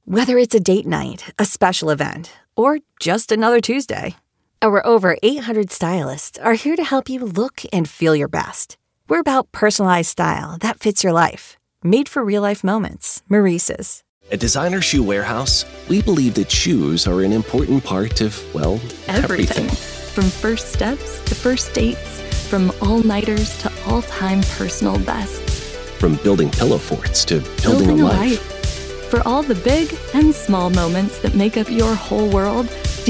Whether it's a date night, a special event, or just another Tuesday, our over 800 stylists are here to help you look and feel your best. We're about personalized style that fits your life. Made for real-life moments. Maurice's. At Designer Shoe Warehouse, we believe that shoes are an important part of, well, everything. From first steps to first dates, from all-nighters to all-time personal bests. From building pillow forts to building a life. For all the big and small moments that make up your whole world,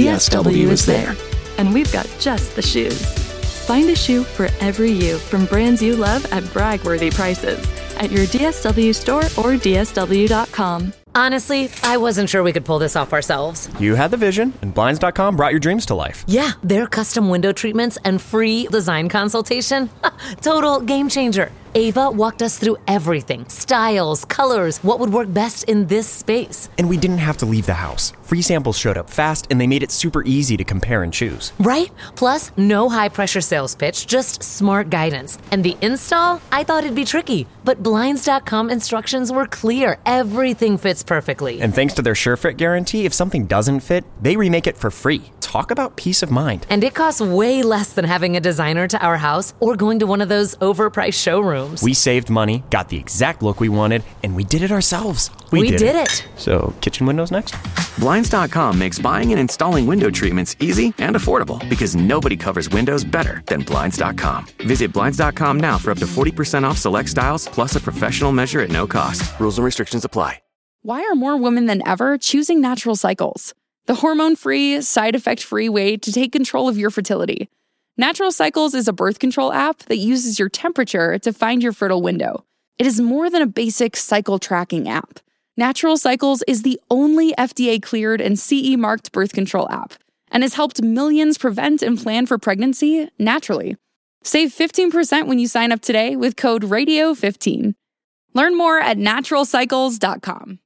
DSW is there. And we've got just the shoes. Find a shoe for every you from brands you love at brag-worthy prices at your DSW store or DSW.com. Honestly, I wasn't sure we could pull this off ourselves. You had the vision, and Blinds.com brought your dreams to life. Yeah, their custom window treatments and free design consultation. Total game changer. Ava walked us through everything. Styles, colors, what would work best in this space. And we didn't have to leave the house. Free samples showed up fast, and they made it super easy to compare and choose. Right? Plus, no high-pressure sales pitch, just smart guidance. And the install? I thought it'd be tricky, but Blinds.com instructions were clear. Everything fits perfectly. And thanks to their SureFit guarantee, if something doesn't fit, they remake it for free. Talk about peace of mind. And it costs way less than having a designer to our house or going to one of those overpriced showrooms. We saved money, got the exact look we wanted, and we did it ourselves. We did it. So, kitchen windows next? Blinds.com makes buying and installing window treatments easy and affordable because nobody covers windows better than Blinds.com. Visit Blinds.com now for up to 40% off select styles plus a professional measure at no cost. Rules and restrictions apply. Why are more women than ever choosing Natural Cycles? The hormone-free, side-effect-free way to take control of your fertility. Natural Cycles is a birth control app that uses your temperature to find your fertile window. It is more than a basic cycle tracking app. Natural Cycles is the only FDA-cleared and CE-marked birth control app and has helped millions prevent and plan for pregnancy naturally. Save 15% when you sign up today with code RADIO15. Learn more at naturalcycles.com.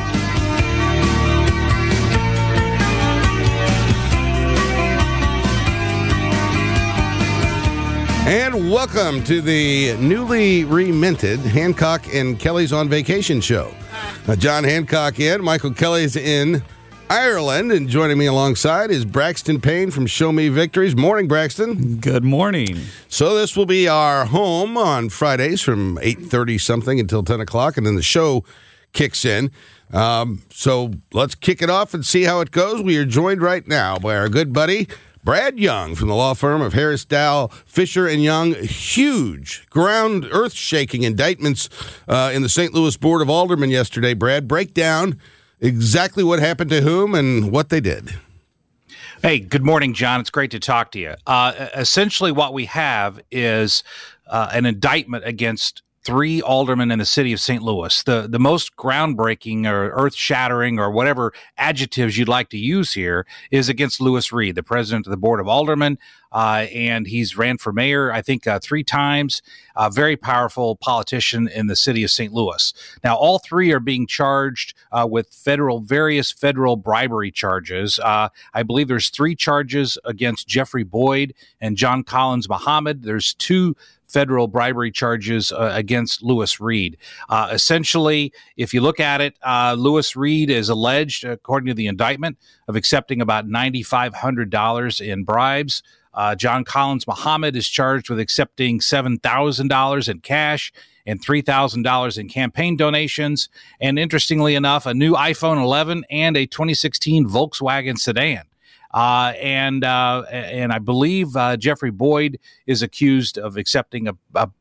And welcome to the newly reminted Hancock and Kelly's on Vacation show. John Hancock in, Michael Kelly's in Ireland, and joining me alongside is Braxton Payne from Show Me Victories. Morning, Braxton. Good morning. So this will be our home on Fridays from 8:30 something until 10 o'clock, and then the show kicks in. So let's kick it off and see how it goes. We are joined right now by our good buddy, Brad Young from the law firm of Harris, Dow, Fisher & Young. Huge, earth-shaking indictments in the St. Louis Board of Aldermen yesterday. Brad, break down exactly what happened to whom and what they did. Hey, good morning, John. It's great to talk to you. Essentially, what we have is an indictment against 3 aldermen in the city of St. Louis. The most groundbreaking or earth-shattering or whatever adjectives you'd like to use here is against Louis Reed, the president of the Board of Aldermen, and he's ran for mayor, I think, 3 times. A very powerful politician in the city of St. Louis. Now, all 3 are being charged with various federal bribery charges. I believe there's 3 charges against Jeffrey Boyd and John Collins Muhammad. There's 2 federal bribery charges against Louis Reed. Essentially, if you look at it, Louis Reed is alleged, according to the indictment, of accepting about $9,500 in bribes. John Collins Muhammad is charged with accepting $7,000 in cash and $3,000 in campaign donations. And interestingly enough, a new iPhone 11 and a 2016 Volkswagen sedan. And I believe Jeffrey Boyd is accused of accepting about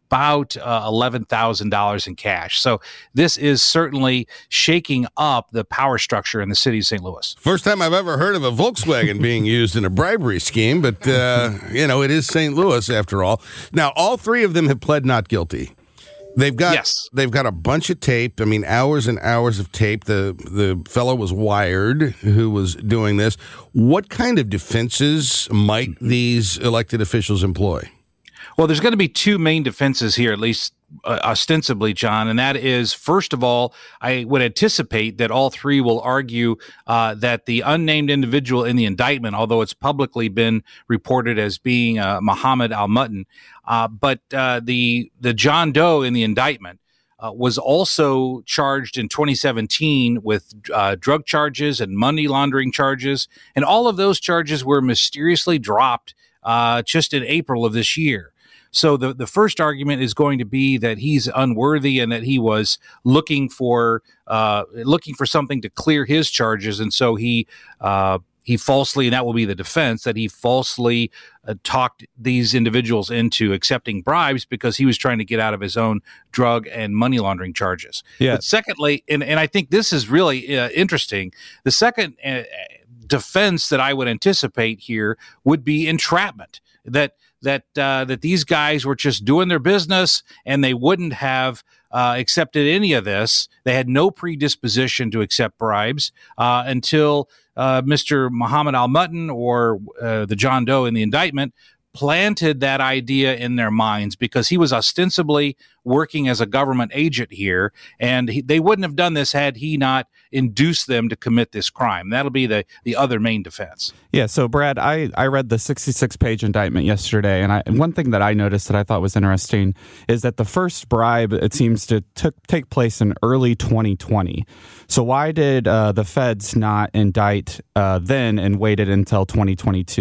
$11,000 in cash. So this is certainly shaking up the power structure in the city of St. Louis. First time I've ever heard of a Volkswagen being used in a bribery scheme, but, it is St. Louis after all. Now, all 3 of them have pled not guilty. They've got a bunch of tape. I mean, hours and hours of tape. The fellow was wired who was doing this. What kind of defenses might these elected officials employ? Well, there's going to be 2 main defenses here, at least ostensibly, John, and that is, first of all, I would anticipate that all 3 will argue that the unnamed individual in the indictment, although it's publicly been reported as being Muhammad Al-Mutton, but the John Doe in the indictment was also charged in 2017 with drug charges and money laundering charges. And all of those charges were mysteriously dropped just in April of this year. So the first argument is going to be that he's unworthy and that he was looking for something to clear his charges. And so he falsely, and that will be the defense, that he falsely talked these individuals into accepting bribes because he was trying to get out of his own drug and money laundering charges. Yeah. But secondly, and I think this is really interesting, the second defense that I would anticipate here would be entrapment, that these guys were just doing their business and they wouldn't have accepted any of this. They had no predisposition to accept bribes until Mr. Muhammad Al-Mutton or the John Doe in the indictment planted that idea in their minds because he was ostensibly working as a government agent here, and they wouldn't have done this had he not induced them to commit this crime. That'll be the other main defense. Yeah, so Brad, I read the 66-page indictment yesterday, and one thing that I noticed that I thought was interesting is that the first bribe, it seems to take place in early 2020. So why did the feds not indict then and waited until 2022?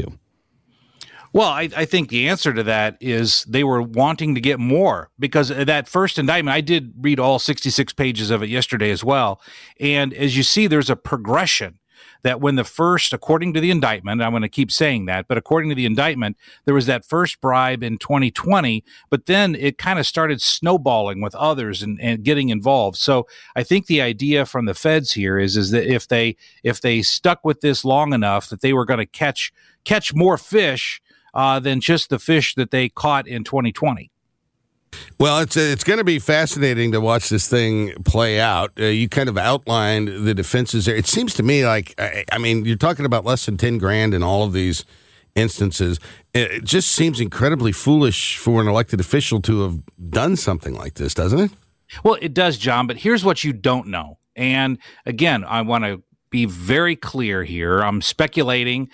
Well, I think the answer to that is they were wanting to get more, because that first indictment, I did read all 66 pages of it yesterday as well. And as you see, there's a progression that when the first, according to the indictment, I'm going to keep saying that, but according to the indictment, there was that first bribe in 2020, but then it kind of started snowballing with others and getting involved. So I think the idea from the feds here is that if they stuck with this long enough, that they were going to catch more fish than just the fish that they caught in 2020. Well, it's going to be fascinating to watch this thing play out. You kind of outlined the defenses there. It seems to me like, I mean, you're talking about less than $10,000 in all of these instances. It just seems incredibly foolish for an elected official to have done something like this, doesn't it? Well, it does, John, but here's what you don't know. And again, I want to be very clear here. I'm speculating,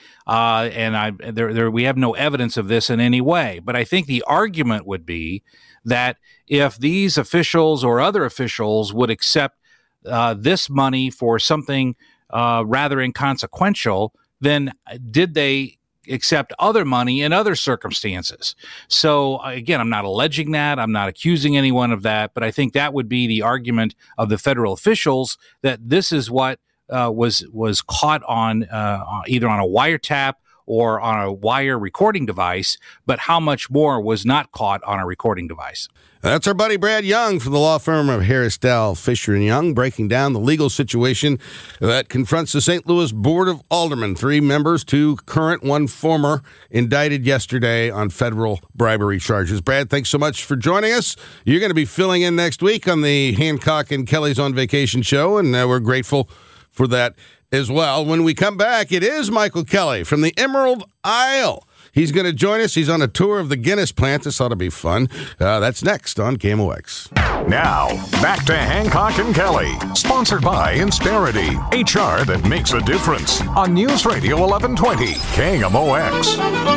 and we have no evidence of this in any way. But I think the argument would be that if these officials or other officials would accept this money for something rather inconsequential, then did they accept other money in other circumstances? So again, I'm not alleging that. I'm not accusing anyone of that. But I think that would be the argument of the federal officials, that this is what was caught on either on a wiretap or on a wire recording device, but how much more was not caught on a recording device. That's our buddy Brad Young from the law firm of Harris, Dowell, Fisher & Young, breaking down the legal situation that confronts the St. Louis Board of Aldermen. 3 members, 2 current, 1 former, indicted yesterday on federal bribery charges. Brad, thanks so much for joining us. You're going to be filling in next week on the Hancock and Kelly's on Vacation show, and we're grateful for that as well. When we come back, it is Michael Kelly from the Emerald Isle. He's going to join us. He's on a tour of the Guinness plant. This ought to be fun. That's next on KMOX. Now, back to Hancock and Kelly, sponsored by Insperity, HR that makes a difference, on News Radio 1120, KMOX.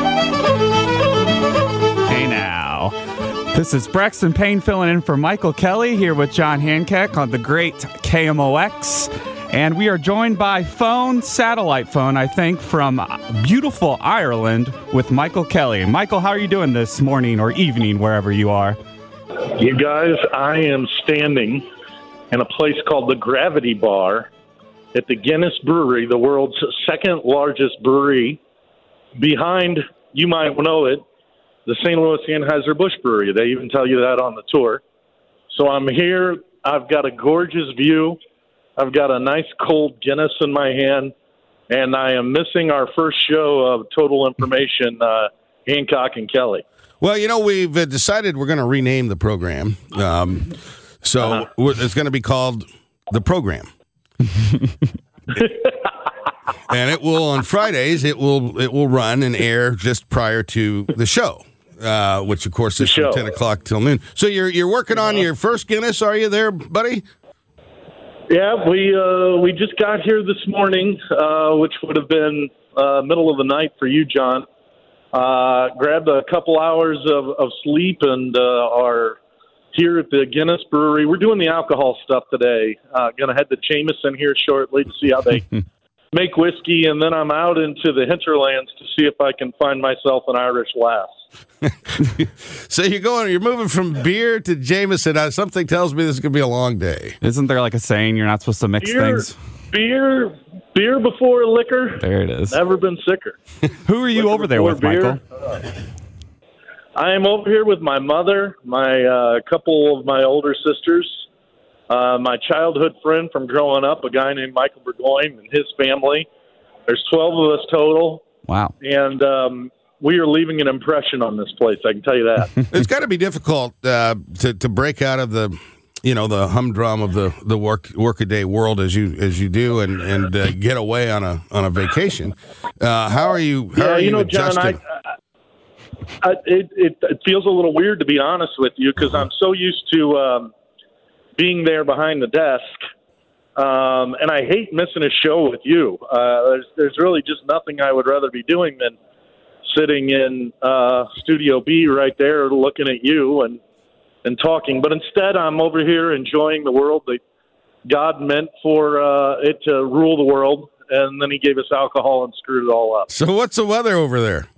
Hey now. This is Braxton Payne filling in for Michael Kelly here with John Hancock on the great KMOX. And we are joined by satellite phone, I think, from beautiful Ireland with Michael Kelly. Michael, how are you doing this morning or evening, wherever you are? You guys, I am standing in a place called the Gravity Bar at the Guinness Brewery, the world's second largest brewery, behind, you might know it, the St. Louis Anheuser-Busch Brewery. They even tell you that on the tour. So I'm here. I've got a gorgeous view. I've got a nice cold Guinness in my hand, and I am missing our first show of Total Information, Hancock and Kelly. Well, you know, we've decided we're going to rename the program. So it's going to be called The Program. And it will, on Fridays, it will run and air just prior to the show, which, of course, is from 10 o'clock till noon. So you're working on your first Guinness, are you there, buddy? Yeah, we just got here this morning, which would have been middle of the night for you, John. Grabbed a couple hours of sleep and are here at the Guinness Brewery. We're doing the alcohol stuff today. Going to head to Jameson here shortly to see how they make whiskey, and then I'm out into the hinterlands to see if I can find myself an Irish lass. So you're moving from beer to Jameson. Something tells me this is going to be a long day. Isn't there like a saying you're not supposed to mix things? Beer before liquor. There it is. Never been sicker. Who are you Liquor over there with, beer. Michael? I am over here with my mother, my couple of my older sisters, my childhood friend from growing up, a guy named Michael Burgoyne and his family. There's 12 of us total. Wow. And we are leaving an impression on this place, I can tell you that. It's got to be difficult to break out of the humdrum of the workaday world as you do and get away on a vacation. How are you adjusting? John, it feels a little weird, to be honest with you, because I'm so used to being there behind the desk, and I hate missing a show with you. There's really just nothing I would rather be doing than sitting in Studio B right there looking at you and talking. But instead, I'm over here enjoying the world that God meant for it to rule the world, and then he gave us alcohol and screwed it all up. So what's the weather over there?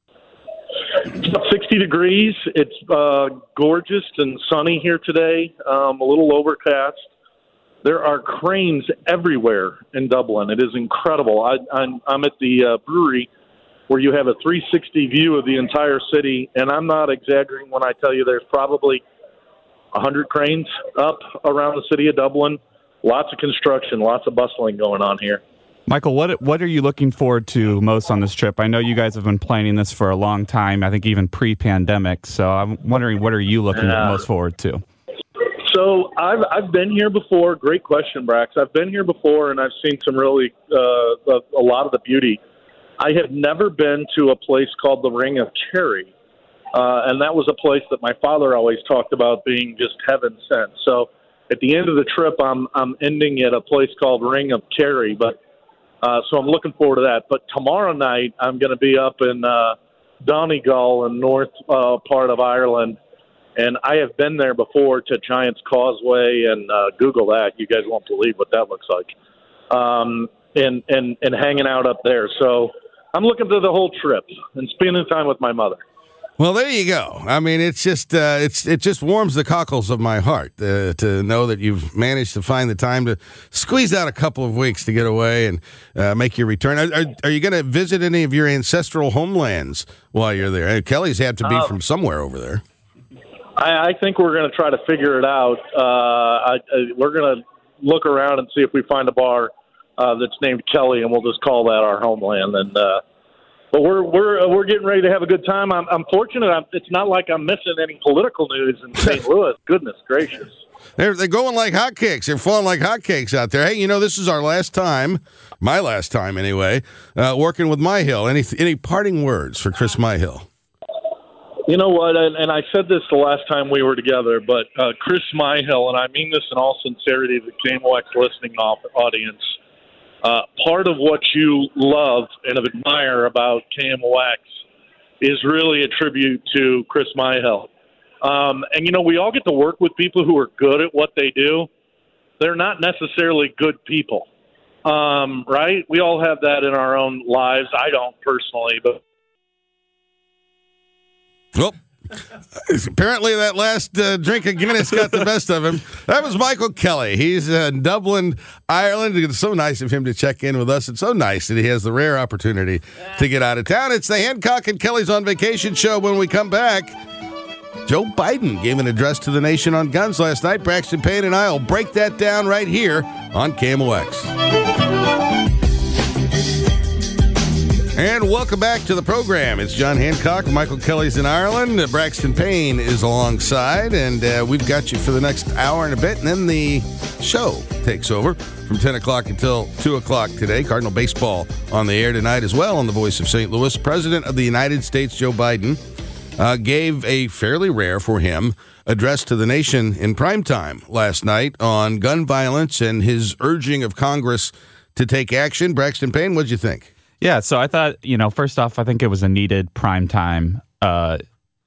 It's about 60 degrees. It's gorgeous and sunny here today, a little overcast. There are cranes everywhere in Dublin. It is incredible. I'm at the brewery where you have a 360 view of the entire city, and I'm not exaggerating when I tell you there's probably 100 cranes up around the city of Dublin. Lots of construction, lots of bustling going on here. Michael, what are you looking forward to most on this trip? I know you guys have been planning this for a long time, I think even pre-pandemic, so I'm wondering, what are you looking most forward to? So I've been here before. Great question, Brax. I've been here before, and I've seen some really, a lot of the beauty. I have never been to a place called the Ring of Kerry, and that was a place that my father always talked about being just heaven sent. So at the end of the trip, I'm ending at a place called Ring of Kerry, but so I'm looking forward to that. But tomorrow night, I'm going to be up in Donegal in north part of Ireland, and I have been there before to Giant's Causeway, and Google that. You guys won't believe what that looks like, and hanging out up there. So I'm looking through the whole trip and spending time with my mother. Well, there you go. I mean, it's just it just warms the cockles of my heart to know that you've managed to find the time to squeeze out a couple of weeks to get away and make your return. Are you going to visit any of your ancestral homelands while you're there? Kelly's had to be from somewhere over there. I think we're going to try to figure it out. We're going to look around and see if we find a bar that's named Kelly, and we'll just call that our homeland. And but we're getting ready to have a good time. I'm fortunate. It's not like I'm missing any political news in St. Louis. Goodness gracious. They're going like hotcakes. They're falling like hotcakes out there. Hey, this is our last time, my last time anyway, working with Myhill. Any parting words for Chris Myhill? You know what, and I said this the last time we were together, but Chris Myhill, and I mean this in all sincerity to the KMOX listening audience, part of what you love and admire about KMOX is really a tribute to Chris Myhill. And, we all get to work with people who are good at what they do. They're not necessarily good people, right? We all have that in our own lives. I don't personally, but... Well, apparently that last drink of Guinness got the best of him. That was Michael Kelly. He's in Dublin, Ireland. It's so nice of him to check in with us. It's so nice that he has the rare opportunity to get out of town. It's the Hancock and Kelly's on Vacation show. When we come back, Joe Biden gave an address to the nation on guns last night. Braxton Payne and I will break that down right here on KMOX. And welcome back to the program. It's John Hancock. Michael Kelly's in Ireland. Braxton Payne is alongside, and we've got you for the next hour and a bit, and then the show takes over from 10 o'clock until 2 o'clock today. Cardinal baseball on the air tonight as well on the Voice of St. Louis. President of the United States, Joe Biden, gave a fairly rare for him address to the nation in primetime last night on gun violence and his urging of Congress to take action. Braxton Payne, what'd you think? Yeah, so I thought, first off, I think it was a needed primetime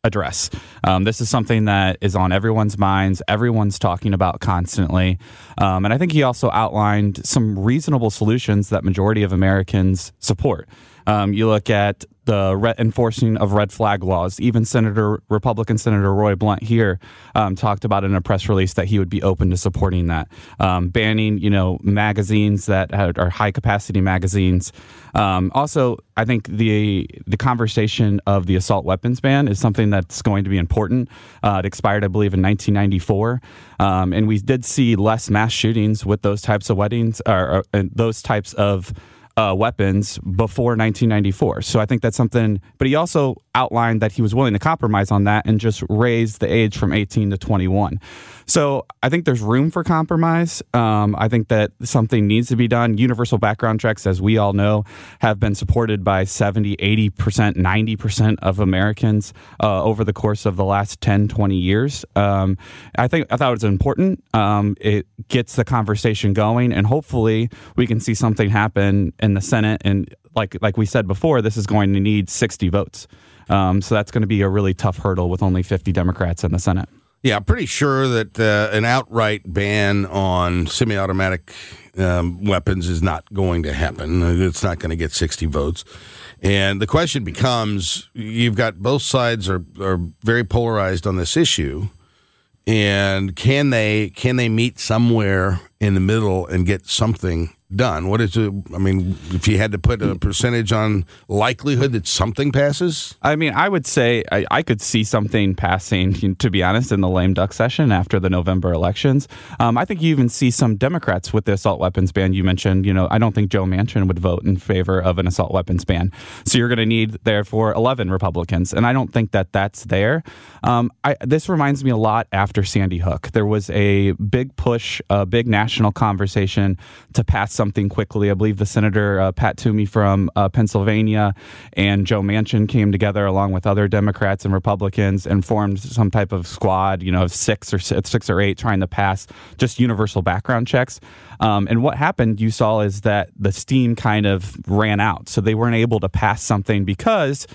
address. This is something that is on everyone's minds. Everyone's talking about constantly. And I think he also outlined some reasonable solutions that majority of Americans support. You look at the enforcing of red flag laws. Even Republican Senator Roy Blunt here talked about in a press release that he would be open to supporting that. Banning, magazines that are high capacity magazines. Also, I think the conversation of the assault weapons ban is something that's going to be important. It expired, I believe, in 1994. And we did see less mass shootings with those types of those types of weapons before 1994. So I think that's something, but he also outlined that he was willing to compromise on that and just raise the age from 18 to 21. So I think there's room for compromise. I think that something needs to be done. Universal background checks, as we all know, have been supported by 70, 80%, 90% of Americans over the course of the last 10, 20 years. I thought it was important. It gets the conversation going, and hopefully we can see something happen in the Senate. And like we said before, this is going to need 60 votes. So that's going to be a really tough hurdle with only 50 Democrats in the Senate. Yeah, I'm pretty sure that an outright ban on semi-automatic weapons is not going to happen. It's not going to get 60 votes. And the question becomes, you've got both sides are very polarized on this issue. And can they meet somewhere in the middle and get something done? What is it? I mean, if you had to put a percentage on likelihood that something passes? I mean, I would say I could see something passing, to be honest, in the lame duck session after the November elections. I think you even see some Democrats with the assault weapons ban you mentioned. I don't think Joe Manchin would vote in favor of an assault weapons ban. So you're going to need, therefore, 11 Republicans. And I don't think that that's there. This reminds me a lot after Sandy Hook. There was a big push, a big national conversation to pass something quickly. I believe the Senator Pat Toomey from Pennsylvania and Joe Manchin came together along with other Democrats and Republicans and formed some type of squad, of six or eight trying to pass just universal background checks. And what happened, you saw, is that the steam kind of ran out. So they weren't able to pass something because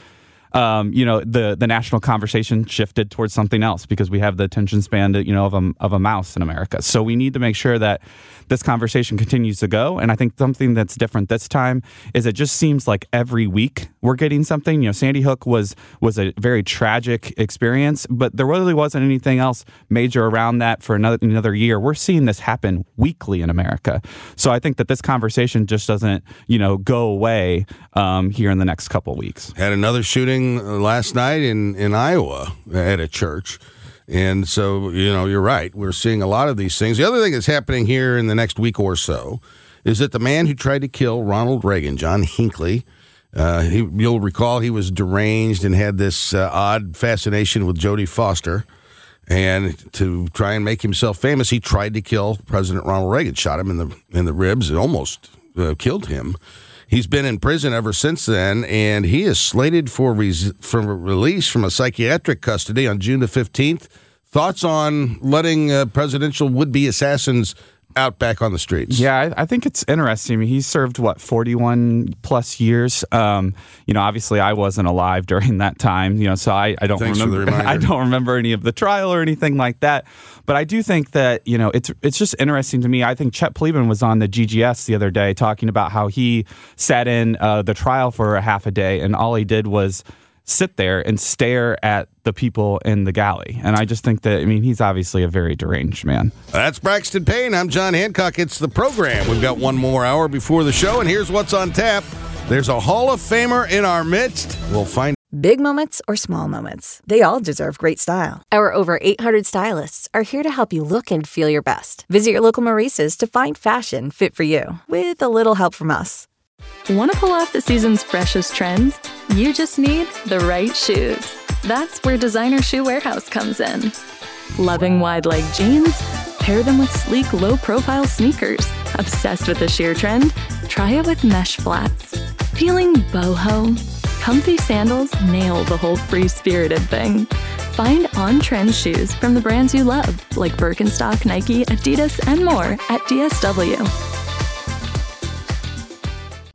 the national conversation shifted towards something else because we have the attention span, of a mouse in America. So we need to make sure that this conversation continues to go. And I think something that's different this time is it just seems like every week we're getting something. Sandy Hook was a very tragic experience, but there really wasn't anything else major around that for another year. We're seeing this happen weekly in America. So I think that this conversation just doesn't, go away here in the next couple of weeks. Had another shooting last night in Iowa at a church. And so, you're right. We're seeing a lot of these things. The other thing that's happening here in the next week or so is that the man who tried to kill Ronald Reagan, John Hinckley, you'll recall he was deranged and had this odd fascination with Jodie Foster. And to try and make himself famous, he tried to kill President Ronald Reagan, shot him in the ribs and almost killed him. He's been in prison ever since then, and he is slated for release from a psychiatric custody on June the 15th. Thoughts on letting presidential would-be assassins out back on the streets? Yeah, I think it's interesting. I mean, he served, 41 plus years. Obviously I wasn't alive during that time, so I don't remember. I don't remember any of the trial or anything like that. But I do think that, it's just interesting to me. I think Chet Pleban was on the GGS the other day talking about how he sat in the trial for a half a day, and all he did was sit there and stare at the people in the galley. And I just think that, he's obviously a very deranged man. That's Braxton Payne. I'm John Hancock. It's the program. We've got one more hour before the show, and here's what's on tap. There's a Hall of Famer in our midst. We'll find Big moments or small moments, they all deserve great style. Our over 800 stylists are here to help you look and feel your best. Visit your local Maurice's to find fashion fit for you, with a little help from us. Want to pull off the season's freshest trends? You just need the right shoes. That's where Designer Shoe Warehouse comes in. Loving wide leg jeans? Pair them with sleek, low-profile sneakers. Obsessed with the sheer trend? Try it with mesh flats. Feeling boho? Comfy sandals nail the whole free-spirited thing. Find on-trend shoes from the brands you love, like Birkenstock, Nike, Adidas, and more at DSW.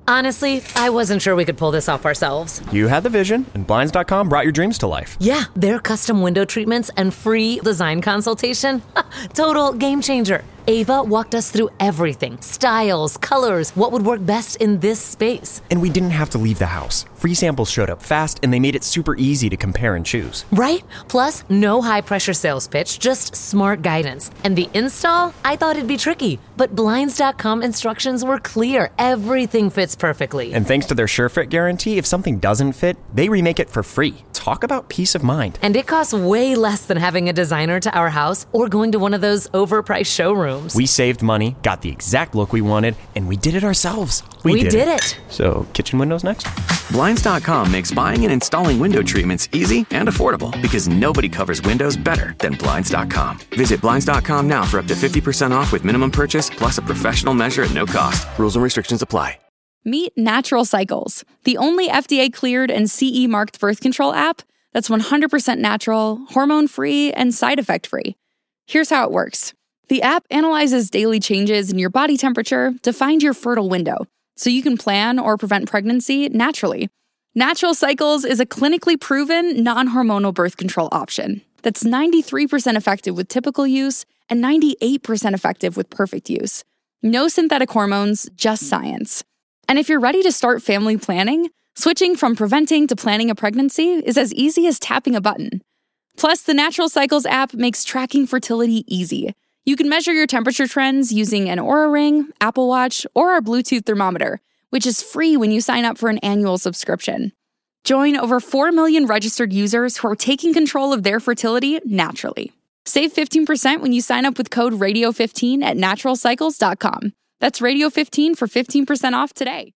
Honestly, I wasn't sure we could pull this off ourselves. You had the vision, and Blinds.com brought your dreams to life. Yeah, their custom window treatments and free design consultation. Total game changer. Ava walked us through everything. Styles, colors, what would work best in this space. And we didn't have to leave the house. Free samples showed up fast, and they made it super easy to compare and choose. Right? Plus, no high-pressure sales pitch, just smart guidance. And the install? I thought it'd be tricky, but Blinds.com instructions were clear. Everything fits perfectly. And thanks to their SureFit guarantee, if something doesn't fit, they remake it for free. Talk about peace of mind. And it costs way less than having a designer to our house or going to one of those overpriced showrooms. We saved money, got the exact look we wanted, and we did it ourselves. We did it. So, kitchen windows next? Blinds.com makes buying and installing window treatments easy and affordable because nobody covers windows better than Blinds.com. Visit Blinds.com now for up to 50% off with minimum purchase plus a professional measure at no cost. Rules and restrictions apply. Meet Natural Cycles, the only FDA-cleared and CE-marked birth control app that's 100% natural, hormone-free, and side effect-free. Here's how it works. The app analyzes daily changes in your body temperature to find your fertile window, so you can plan or prevent pregnancy naturally. Natural Cycles is a clinically proven, non-hormonal birth control option that's 93% effective with typical use and 98% effective with perfect use. No synthetic hormones, just science. And if you're ready to start family planning, switching from preventing to planning a pregnancy is as easy as tapping a button. Plus, the Natural Cycles app makes tracking fertility easy. You can measure your temperature trends using an Oura Ring, Apple Watch, or our Bluetooth thermometer, which is free when you sign up for an annual subscription. Join over 4 million registered users who are taking control of their fertility naturally. Save 15% when you sign up with code RADIO15 at naturalcycles.com. That's Radio15 for 15% off today.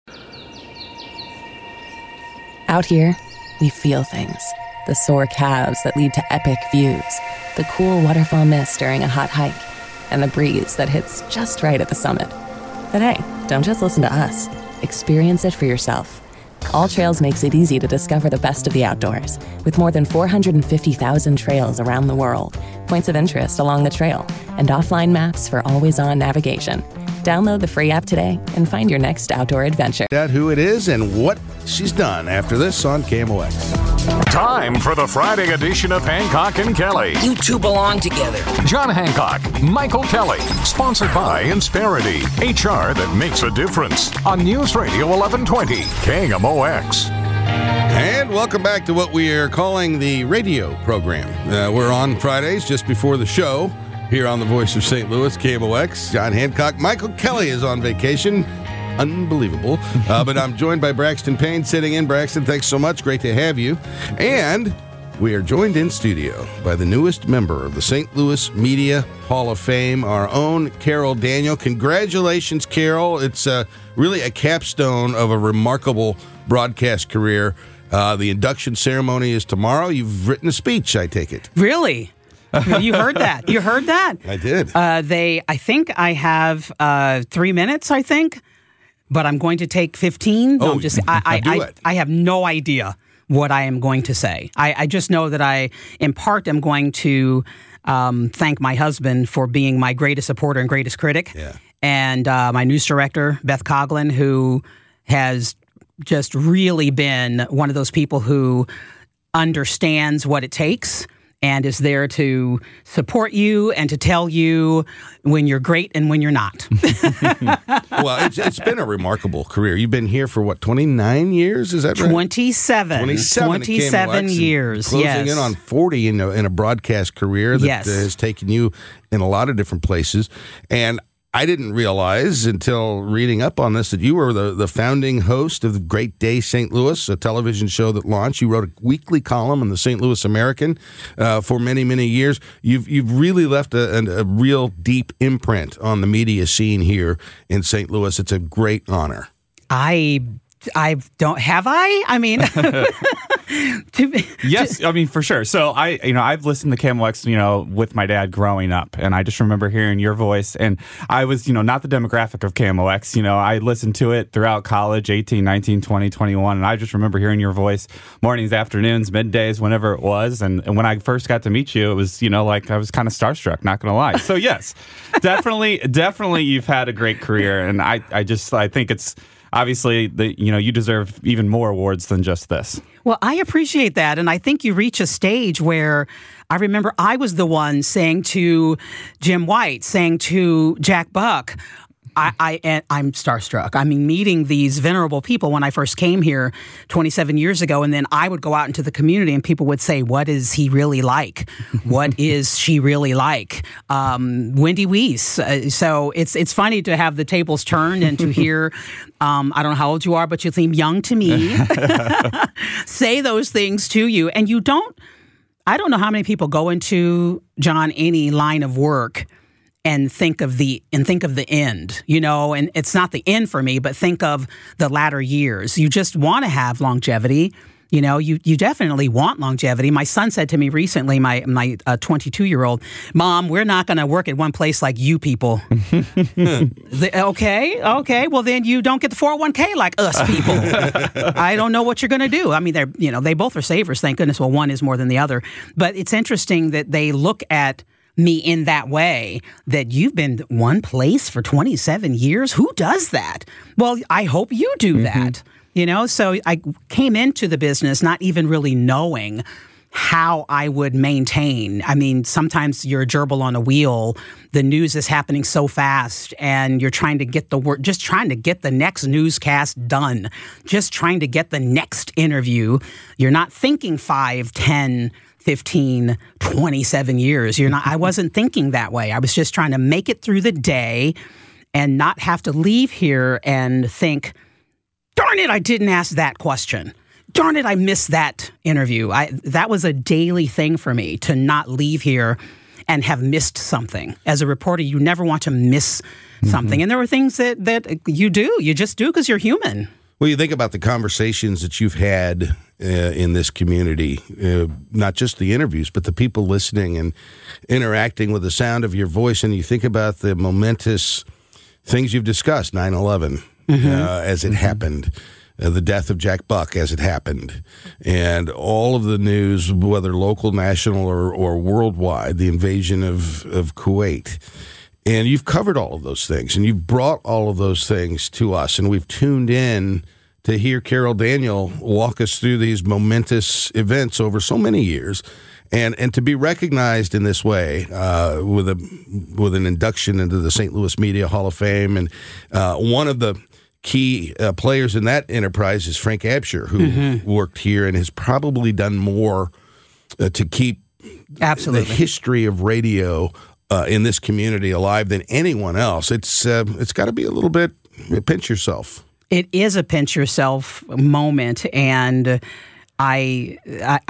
Out here, we feel things. The sore calves that lead to epic views, the cool waterfall mist during a hot hike, and the breeze that hits just right at the summit. But hey, don't just listen to us. Experience it for yourself. All Trails makes it easy to discover the best of the outdoors, with more than 450,000 trails around the world, points of interest along the trail, and offline maps for always-on navigation. Download the free app today and find your next outdoor adventure. At who it is and what she's done after this on KMOX. Time for the Friday edition of Hancock and Kelly. You two belong together. John Hancock, Michael Kelly. Sponsored by Insperity, HR that makes a difference. On News Radio 1120, KMOX. And welcome back to what we are calling the radio program. We're on Fridays just before the show here on the Voice of St. Louis, KMOX. John Hancock. Michael Kelly is on vacation. Unbelievable. But I'm joined by Braxton Payne sitting in. Braxton, thanks so much. Great to have you. And we are joined in studio by the newest member of the St. Louis Media Hall of Fame, our own Carol Daniel. Congratulations, Carol. It's really a capstone of a remarkable broadcast career. The induction ceremony is tomorrow. You've written a speech, I take it. Really? You heard that? You heard that? I did. I think I have 3 minutes, I think. But I'm going to take 15. Oh, I have no idea what I am going to say. I just know that in part, am going to thank my husband for being my greatest supporter and greatest critic. Yeah. And my news director, Beth Coughlin, who has just really been one of those people who understands what it takes and is there to support you and to tell you when you're great and when you're not. Well, it's been a remarkable career. You've been here for, 29 years? Is that right? 27 years, Closing in on 40 in a broadcast career that has taken you in a lot of different places. And I didn't realize until reading up on this that you were the founding host of the Great Day St. Louis, a television show that launched. You wrote a weekly column in the St. Louis American for many, many years. You've really left a real deep imprint on the media scene here in St. Louis. It's a great honor. I don't have I mean yes, I mean for sure. So I've listened to KMOX with my dad growing up, and I just remember hearing your voice, and I was not the demographic of KMOX. I listened to it throughout college, 18, 19, 20, 21, and I just remember hearing your voice mornings, afternoons, middays, whenever it was. And when I first got to meet you, it was like I was kind of starstruck, not gonna lie. So yes, definitely you've had a great career, and I think it's obviously, you deserve even more awards than just this. Well, I appreciate that. And I think you reach a stage where I remember I was the one saying to Jim White, saying to Jack Buck, I'm starstruck. I mean, meeting these venerable people when I first came here 27 years ago, and then I would go out into the community and people would say, what is he really like? What is she really like? Wendy Weiss. So it's funny to have the tables turned and to hear, I don't know how old you are, but you seem young to me, say those things to you. And I don't know how many people go into, John, any line of work and think of the end, and it's not the end for me, but think of the latter years. You just want to have longevity. You definitely want longevity. My son said to me recently, my 22-year-old, Mom, we're not going to work at one place like you people. Okay. Well, then you don't get the 401k like us people. I don't know what you're going to do. I mean, they both are savers, thank goodness. Well, one is more than the other. But it's interesting that they look at me in that way, that you've been one place for 27 years. Who does that? Well, I hope you do that. So I came into the business not even really knowing how I would maintain. I mean, sometimes you're a gerbil on a wheel. The news is happening so fast and you're trying to get just trying to get the next newscast done, just trying to get the next interview. You're not thinking 5, 10, 15, 27 years. I wasn't thinking that way. I was just trying to make it through the day and not have to leave here and think, darn it, I didn't ask that question. Darn it, I missed that interview. That was a daily thing for me, to not leave here and have missed something. As a reporter, you never want to miss something. And there were things that you do. You just do because you're human. Well, you think about the conversations that you've had in this community, not just the interviews, but the people listening and interacting with the sound of your voice, and you think about the momentous things you've discussed, 9/11 as it happened, the death of Jack Buck as it happened, and all of the news, whether local, national, or worldwide, the invasion of Kuwait. And you've covered all of those things, and you've brought all of those things to us, and we've tuned in to hear Carol Daniel walk us through these momentous events over so many years, and to be recognized in this way with an induction into the St. Louis Media Hall of Fame. And one of the key players in that enterprise is Frank Absher, who worked here and has probably done more to keep the history of radio in this community alive than anyone else. It's got to be a little bit pinch yourself. It is a pinch yourself moment, and I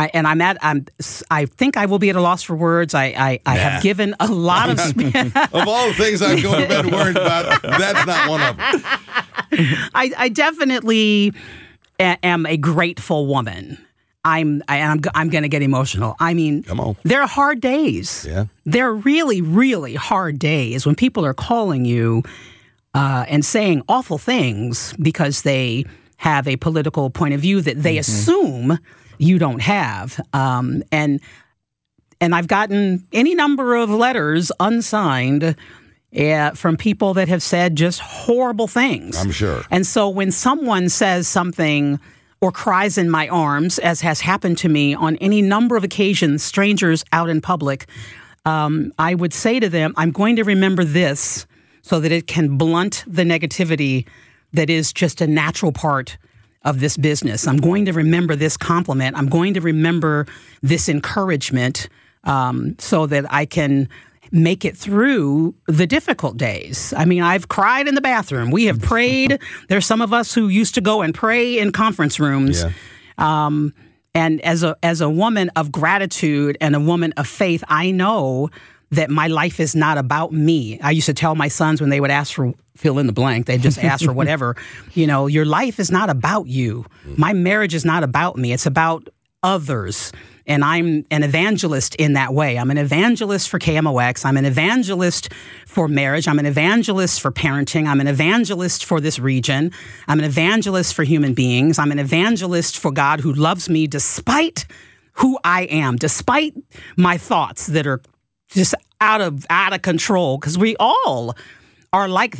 think I will be at a loss for words. I have given a lot of of all the things I'm going to bed worried about, that's not one of them. I definitely am a grateful woman. I'm going to get emotional. I mean, there are hard days. Yeah. They're really, really hard days when people are calling you and saying awful things because they have a political point of view that they assume you don't have. And I've gotten any number of letters unsigned from people that have said just horrible things. I'm sure. And so when someone says something or cries in my arms, as has happened to me on any number of occasions, strangers out in public, I would say to them, I'm going to remember this so that it can blunt the negativity that is just a natural part of this business. I'm going to remember this compliment. I'm going to remember this encouragement so that I can make it through the difficult days. I mean, I've cried in the bathroom. We have prayed. There's some of us who used to go and pray in conference rooms. Yeah. And as a woman of gratitude and a woman of faith, I know that my life is not about me. I used to tell my sons when they would ask for fill in the blank, they'd just ask for whatever, your life is not about you. My marriage is not about me. It's about others. And I'm an evangelist in that way. I'm an evangelist for KMOX. I'm an evangelist for marriage. I'm an evangelist for parenting. I'm an evangelist for this region. I'm an evangelist for human beings. I'm an evangelist for God who loves me despite who I am, despite my thoughts that are just out of control, because we all are like that.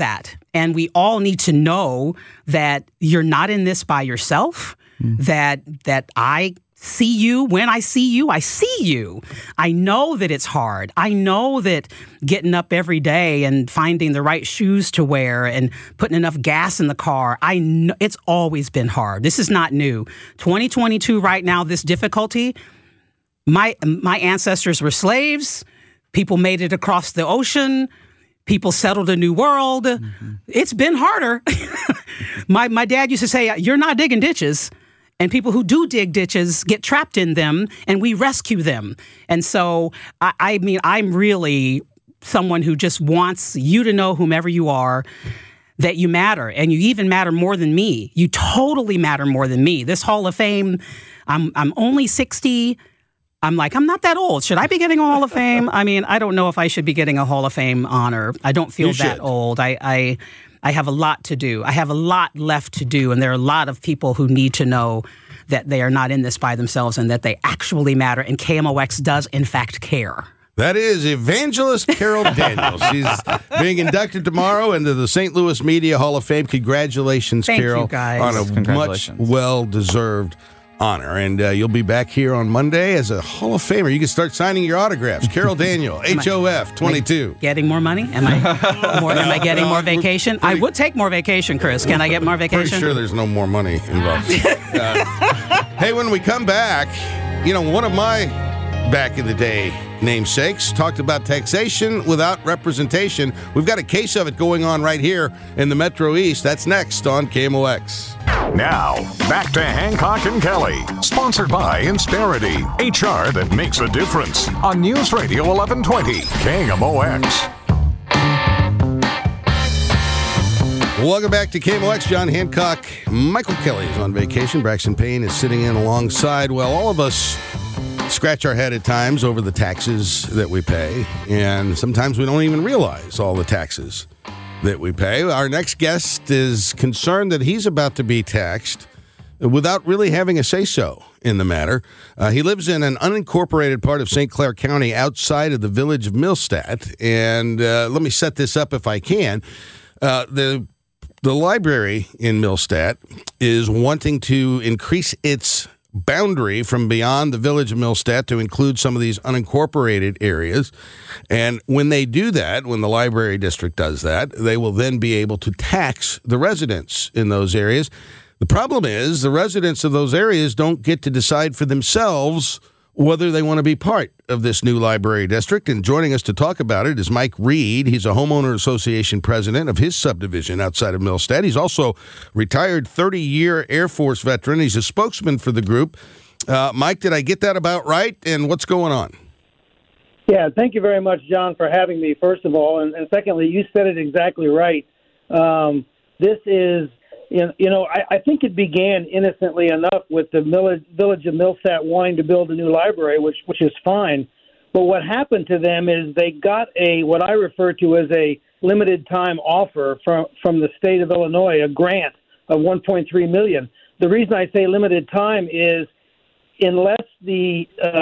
And we all need to know that you're not in this by yourself, that I see you. When I see you, I see you. I know that it's hard. I know that getting up every day and finding the right shoes to wear and putting enough gas in the car, I know it's always been hard. This is not new. 2022 right now, this difficulty, my ancestors were slaves. People made it across the ocean. People settled a new world. It's been harder. My dad used to say, you're not digging ditches. And people who do dig ditches get trapped in them, and we rescue them. And so, I mean, I'm really someone who just wants you to know, whomever you are, that you matter. And you even matter more than me. You totally matter more than me. This Hall of Fame, I'm only 60. I'm not that old. Should I be getting a Hall of Fame? I mean, I don't know if I should be getting a Hall of Fame honor. I don't feel that old. I have a lot to do. I have a lot left to do, and there are a lot of people who need to know that they are not in this by themselves and that they actually matter, and KMOX does, in fact, care. That is Evangelist Carol Daniels. She's being inducted tomorrow into the St. Louis Media Hall of Fame. Congratulations, Carol, you guys. on a much well-deserved honor. And you'll be back here on Monday as a Hall of Famer. You can start signing your autographs. Carol Daniel, HOF 22. Getting more money? Am I getting more vacation? I would take more vacation, Chris. Can I get more vacation? Pretty sure there's no more money involved. Hey, when we come back, one of my back in the day namesakes talked about taxation without representation. We've got a case of it going on right here in the Metro East. That's next on KMOX. Now, back to Hancock and Kelly, sponsored by Insperity, HR that makes a difference, on News Radio 1120, KMOX. Welcome back to KMOX. John Hancock. Michael Kelly is on vacation. Braxton Payne is sitting in alongside. Well, all of us scratch our head at times over the taxes that we pay, and sometimes we don't even realize all the taxes that we pay. Our next guest is concerned that he's about to be taxed without really having a say-so in the matter. He lives in an unincorporated part of St. Clair County outside of the village of Millstadt, and let me set this up if I can. The library in Millstadt is wanting to increase its boundary from beyond the village of Millstadt to include some of these unincorporated areas. And when they do that, when the library district does that, they will then be able to tax the residents in those areas. The problem is the residents of those areas don't get to decide for themselves whether they want to be part of this new library district. And joining us to talk about it is Mike Reed. He's a homeowner association president of his subdivision outside of Millstadt. He's also retired 30-year Air Force veteran. He's a spokesman for the group. Mike, did I get that about right? And what's going on? Yeah, thank you very much, John, for having me, first of all. And secondly, you said it exactly right. This is... I think it began innocently enough with the village of Millstadt wanting to build a new library, which is fine. But what happened to them is they got what I refer to as a limited time offer from the state of Illinois, a grant of $1.3 million. The reason I say limited time is unless the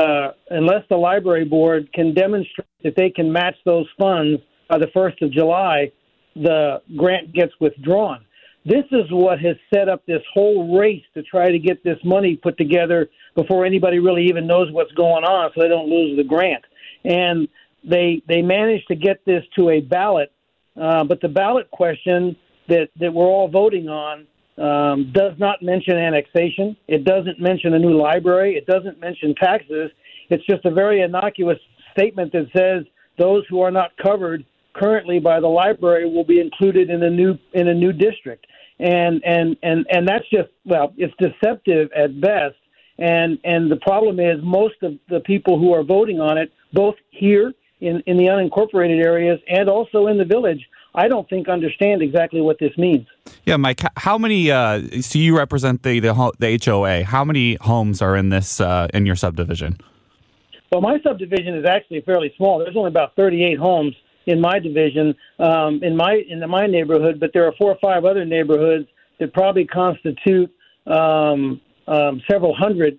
library board can demonstrate that they can match those funds by the 1st of July, the grant gets withdrawn. This is what has set up this whole race to try to get this money put together before anybody really even knows what's going on, so they don't lose the grant. And they managed to get this to a ballot, but the ballot question that we're all voting on does not mention annexation. It doesn't mention a new library. It doesn't mention taxes. It's just a very innocuous statement that says those who are not covered currently by the library will be included in a new district. And that's just, well, it's deceptive at best. And the problem is most of the people who are voting on it, both here in the unincorporated areas and also in the village, I don't think understand exactly what this means. Yeah, Mike, how many, so you represent the HOA, how many homes are in this, in your subdivision? Well, my subdivision is actually fairly small. There's only about 38 homes in my division, in my neighborhood, but there are 4 or 5 other neighborhoods that probably constitute several hundred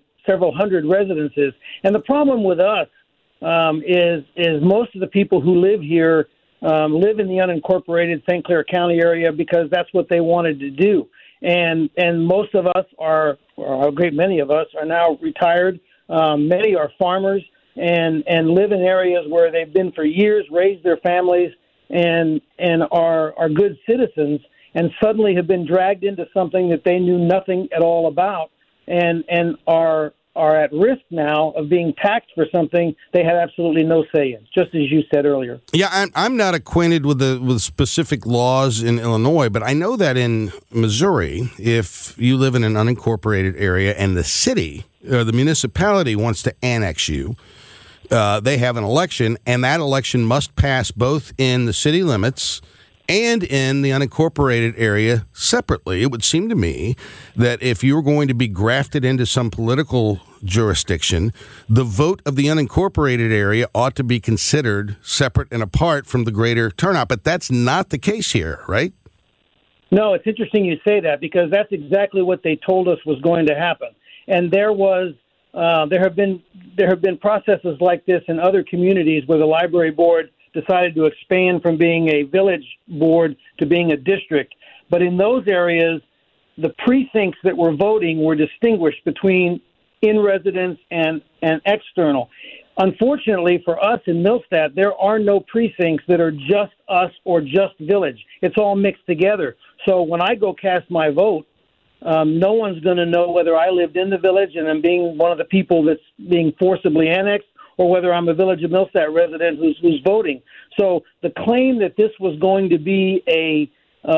residences. And the problem with us is most of the people who live here live in the unincorporated St. Clair County area because that's what they wanted to do. And most of us are, or a great many of us, are now retired. Many are farmers and live in areas where they've been for years, raised their families, and are good citizens, and suddenly have been dragged into something that they knew nothing at all about, and are at risk now of being taxed for something they had absolutely no say in, just as you said earlier. Yeah, I'm not acquainted with specific laws in Illinois, but I know that in Missouri, if you live in an unincorporated area and the city or the municipality wants to annex you, they have an election, and that election must pass both in the city limits and in the unincorporated area separately. It would seem to me that if you were going to be grafted into some political jurisdiction, the vote of the unincorporated area ought to be considered separate and apart from the greater turnout. But that's not the case here, right? No, it's interesting you say that, because that's exactly what they told us was going to happen. And there have been processes like this in other communities where the library board decided to expand from being a village board to being a district. But in those areas, the precincts that were voting were distinguished between in-residence and external. Unfortunately for us in Millstadt, there are no precincts that are just us or just village. It's all mixed together. So when I go cast my vote, no one's going to know whether I lived in the village and I'm being one of the people that's being forcibly annexed, or whether I'm a Village of Millstadt resident who's voting. So the claim that this was going to be a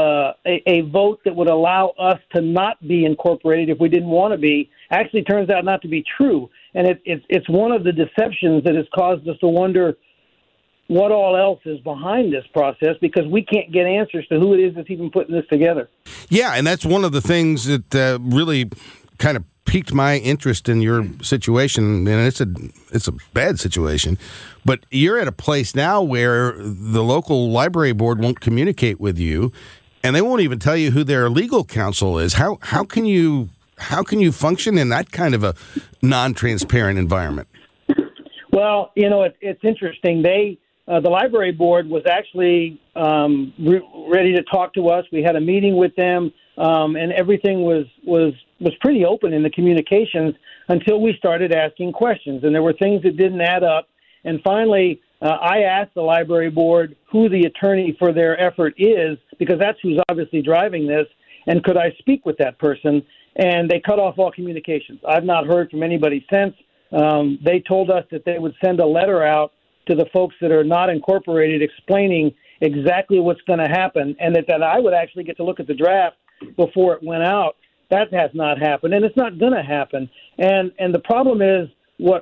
vote that would allow us to not be incorporated if we didn't want to be actually turns out not to be true. And it's one of the deceptions that has caused us to wonder what all else is behind this process, because we can't get answers to who it is that's even putting this together. Yeah, and that's one of the things that really kind of piqued my interest in your situation, and it's a bad situation, but you're at a place now where the local library board won't communicate with you, and they won't even tell you who their legal counsel is. How can you function in that kind of a non-transparent environment? Well, it's interesting. The library board was actually ready to talk to us. We had a meeting with them, and everything was pretty open in the communications until we started asking questions. And there were things that didn't add up. And finally, I asked the library board who the attorney for their effort is, because that's who's obviously driving this, and could I speak with that person? And they cut off all communications. I've not heard from anybody since. They told us that they would send a letter out to the folks that are not incorporated explaining exactly what's going to happen, and that I would actually get to look at the draft before it went out. That has not happened, and it's not going to happen. And the problem is what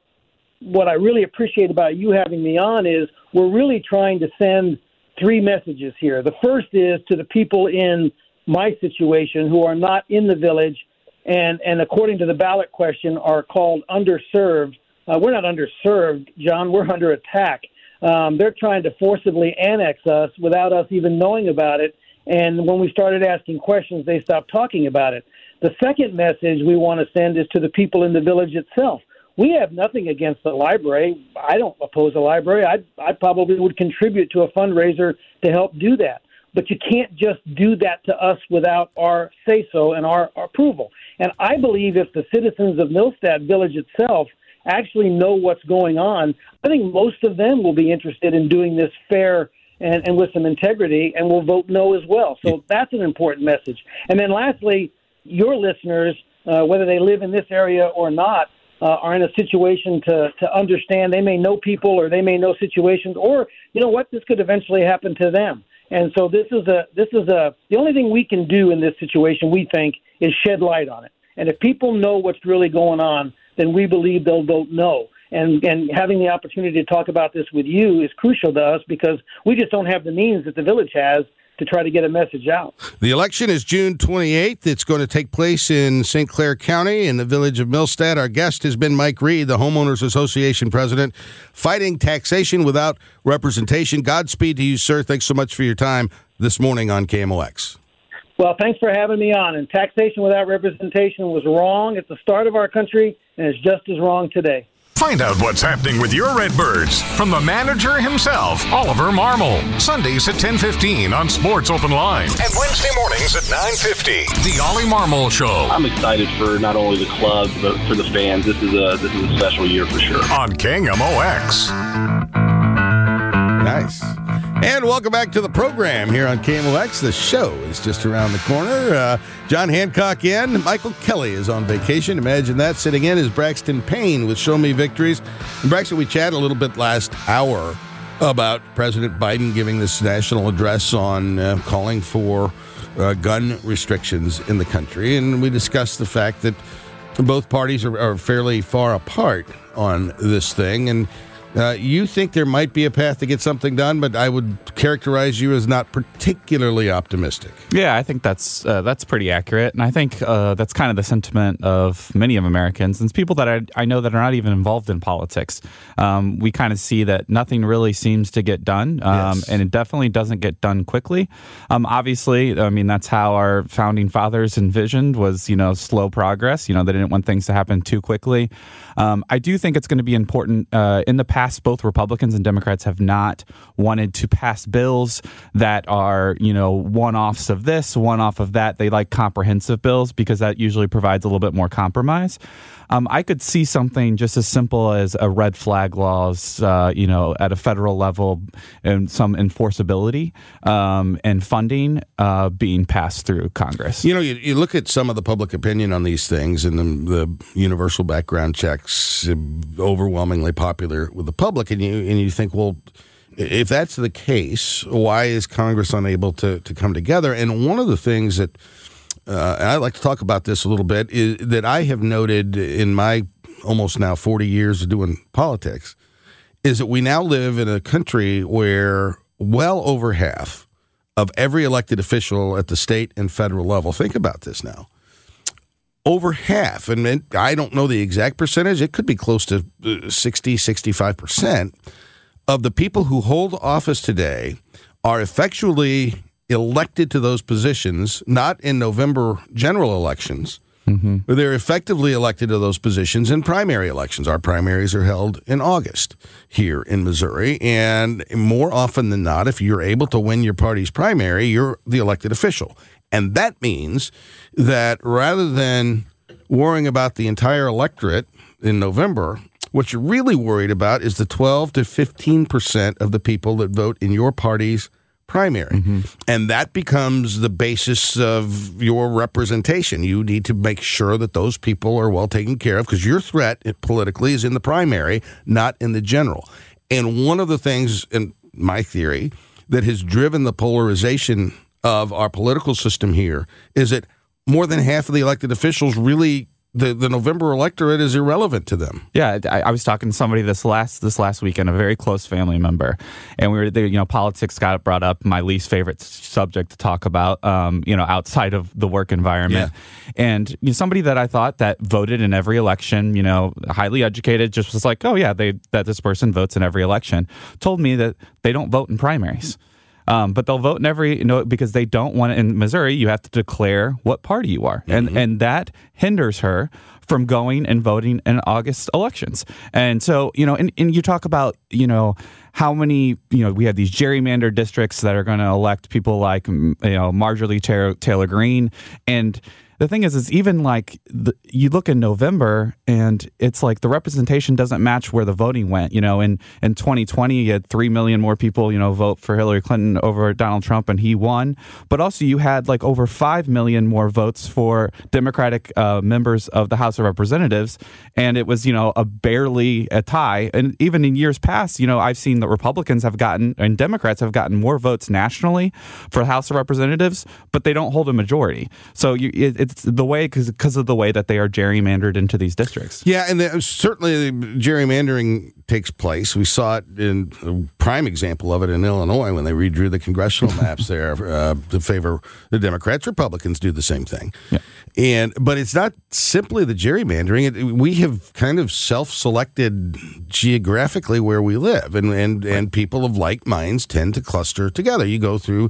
I really appreciate about you having me on is we're really trying to send three messages here. The first is to the people in my situation who are not in the village and according to the ballot question are called underserved. We're not underserved, John. We're under attack. They're trying to forcibly annex us without us even knowing about it. And when we started asking questions, they stopped talking about it. The second message we want to send is to the people in the village itself. We have nothing against the library. I don't oppose the library. I probably would contribute to a fundraiser to help do that. But you can't just do that to us without our say-so and our approval. And I believe if the citizens of Millstadt Village itself actually know what's going on, I think most of them will be interested in doing this fair and with some integrity, and will vote no as well. So that's an important message. And then lastly, your listeners, whether they live in this area or not, are in a situation to understand. They may know people, or they may know situations, or you know what, this could eventually happen to them. And so this is the only thing we can do in this situation, we think, is shed light on it. And if people know what's really going on, then we believe they'll vote no. And having the opportunity to talk about this with you is crucial to us, because we just don't have the means that the village has to try to get a message out. The election is June 28th. It's going to take place in St. Clair County in the village of Millstadt. Our guest has been Mike Reed, the Homeowners Association president, fighting taxation without representation. Godspeed to you, sir. Thanks so much for your time this morning on KMOX. Well, thanks for having me on. And taxation without representation was wrong at the start of our country, and it's just as wrong today. Find out what's happening with your Redbirds from the manager himself, Oliver Marmol. Sundays at 10:15 on Sports Open Line. And Wednesday mornings at 9:50. The Ollie Marmol Show. I'm excited for not only the club, but for the fans. This is a special year for sure. On KMOX. Nice. And welcome back to the program here on KMOX. The show is just around the corner. John Hancock in. Michael Kelly is on vacation. Imagine that. Sitting in is Braxton Payne with Show Me Victories. And Braxton, we chatted a little bit last hour about President Biden giving this national address on calling for gun restrictions in the country. And we discussed the fact that both parties are fairly far apart on this thing. And you think there might be a path to get something done, but I would characterize you as not particularly optimistic. Yeah, I think that's pretty accurate, and I think that's kind of the sentiment of many of Americans and people that I know that are not even involved in politics. We kind of see that nothing really seems to get done, and it definitely doesn't get done quickly. Obviously, I mean, that's how our founding fathers envisioned was, slow progress. They didn't want things to happen too quickly. I do think it's going to be important. In the past, both Republicans and Democrats have not wanted to pass bills that are, one-offs of this, one-off of that. They like comprehensive bills because that usually provides a little bit more compromise. I could see something just as simple as a red flag laws, at a federal level and some enforceability and funding being passed through Congress. You look at some of the public opinion on these things, and the universal background checks overwhelmingly popular with the public, and you think, well, if that's the case, why is Congress unable to come together? And one of the things that and I'd like to talk about this a little bit, is that I have noted in my almost now 40 years of doing politics, is that we now live in a country where well over half of every elected official at the state and federal level, think about this now, over half, and I don't know the exact percentage, it could be close to 60, 65% of the people who hold office today are effectually elected to those positions, not in November general elections, but they're effectively elected to those positions in primary elections. Our primaries are held in August here in Missouri, and more often than not, if you're able to win your party's primary, you're the elected official. And that means that rather than worrying about the entire electorate in November, what you're really worried about is the 12 to 15% of the people that vote in your party's primary. And that becomes the basis of your representation. You need to make sure that those people are well taken care of, because your threat politically is in the primary, not in the general. And one of the things, in my theory, that has driven the polarization of our political system here is that more than half of the elected officials really, the November electorate is irrelevant to them. Yeah, I was talking to somebody this last weekend, a very close family member, and we were there. Politics got brought up, my least favorite subject to talk about. Outside of the work environment, and somebody that I thought that voted in every election, highly educated, just was like, oh yeah, that this person votes in every election, told me that they don't vote in primaries. But they'll vote in every, because they don't want to. In Missouri, you have to declare what party you are. And that hinders her from going and voting in August elections. And so, and you talk about, how many, we have these gerrymandered districts that are going to elect people like, Marjorie Taylor Greene. And the thing is even like you look in November and it's like the representation doesn't match where the voting went. In 2020, you had 3 million more people, vote for Hillary Clinton over Donald Trump, and he won. But also you had like over 5 million more votes for Democratic members of the House of Representatives. And it was, barely a tie. And even in years past, I've seen that Republicans have gotten and Democrats have gotten more votes nationally for the House of Representatives, but they don't hold a majority. So it's the way, because of the way that they are gerrymandered into these districts. Yeah, and certainly gerrymandering takes place. We saw it in a prime example of it in Illinois when they redrew the congressional maps there to favor the Democrats. Republicans do the same thing. Yeah. But it's not simply the gerrymandering. We have kind of self-selected geographically where we live, and people of like minds tend to cluster together. You go through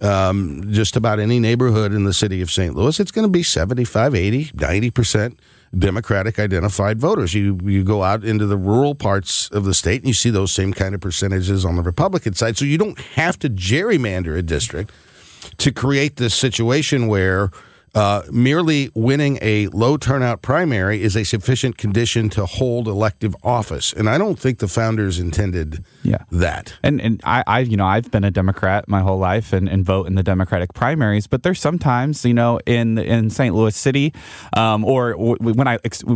just about any neighborhood in the city of St. Louis, it's going to be 75, 80, 90% Democratic identified voters. You go out into the rural parts of the state and you see those same kind of percentages on the Republican side. So you don't have to gerrymander a district to create this situation where merely winning a low turnout primary is a sufficient condition to hold elective office. And I don't think the founders intended that. And I've been a Democrat my whole life and vote in the Democratic primaries, but there's sometimes, in St. Louis City, or when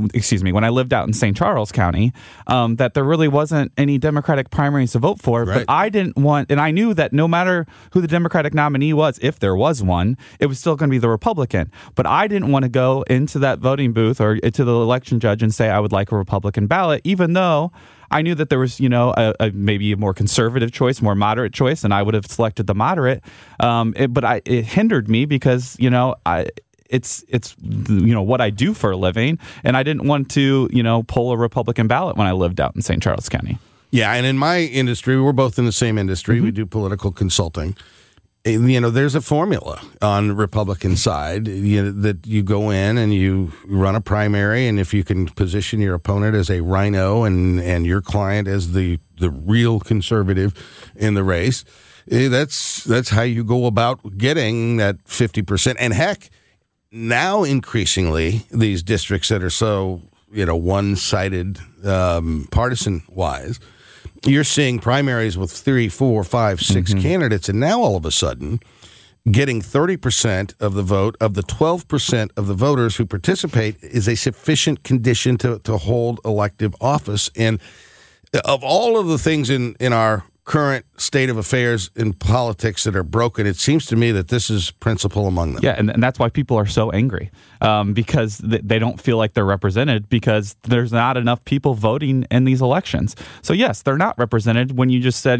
I lived out in St. Charles County, that there really wasn't any Democratic primaries to vote for. Right. But I didn't want, and I knew that no matter who the Democratic nominee was, if there was one, it was still going to be the Republican. But I didn't want to go into that voting booth or to the election judge and say I would like a Republican ballot, even though I knew that there was, maybe a more conservative choice, more moderate choice, and I would have selected the moderate. But it hindered me because, it's what I do for a living, and I didn't want to, pull a Republican ballot when I lived out in St. Charles County. Yeah, and in my industry, we're both in the same industry. Mm-hmm. We do political consulting. There's a formula on the Republican side that you go in and you run a primary, and if you can position your opponent as a rhino and your client as the real conservative in the race, that's how you go about getting that 50%. And heck, now increasingly these districts that are so one-sided partisan-wise, you're seeing primaries with 3, 4, 5, 6 candidates, and now all of a sudden, getting 30% of the vote of the 12% of the voters who participate is a sufficient condition to hold elective office. And of all of the things in our current state of affairs in politics that are broken, it seems to me that this is principle among them. Yeah, and that's why people are so angry, because they don't feel like they're represented because there's not enough people voting in these elections. So yes, they're not represented when you just said,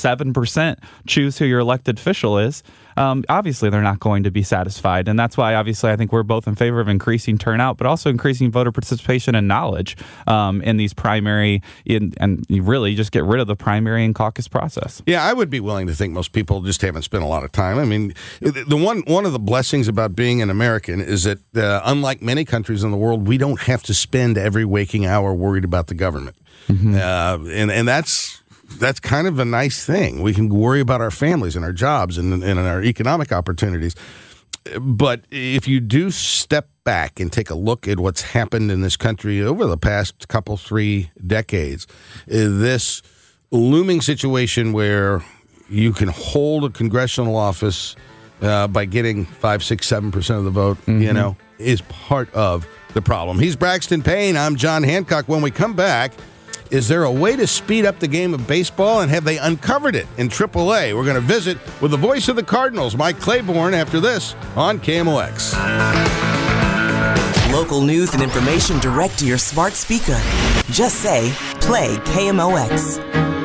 7% choose who your elected official is. Obviously, they're not going to be satisfied. And that's why, obviously, I think we're both in favor of increasing turnout, but also increasing voter participation and knowledge in these primary, and you really just get rid of the primary and caucus process. Yeah, I would be willing to think most people just haven't spent a lot of time. I mean, one of the blessings about being an American is that unlike many countries in the world, we don't have to spend every waking hour worried about the government. Mm-hmm. And that's kind of a nice thing. We can worry about our families and our jobs and our economic opportunities. But if you do step back and take a look at what's happened in this country over the past 3 decades, this looming situation where you can hold a congressional office by getting 5, 6, 7% of the vote, is part of the problem. He's Braxton Payne. I'm John Hancock. When we come back, is there a way to speed up the game of baseball, and have they uncovered it in AAA? We're going to visit with the voice of the Cardinals, Mike Claiborne, after this on KMOX. Local news and information direct to your smart speaker. Just say, play KMOX.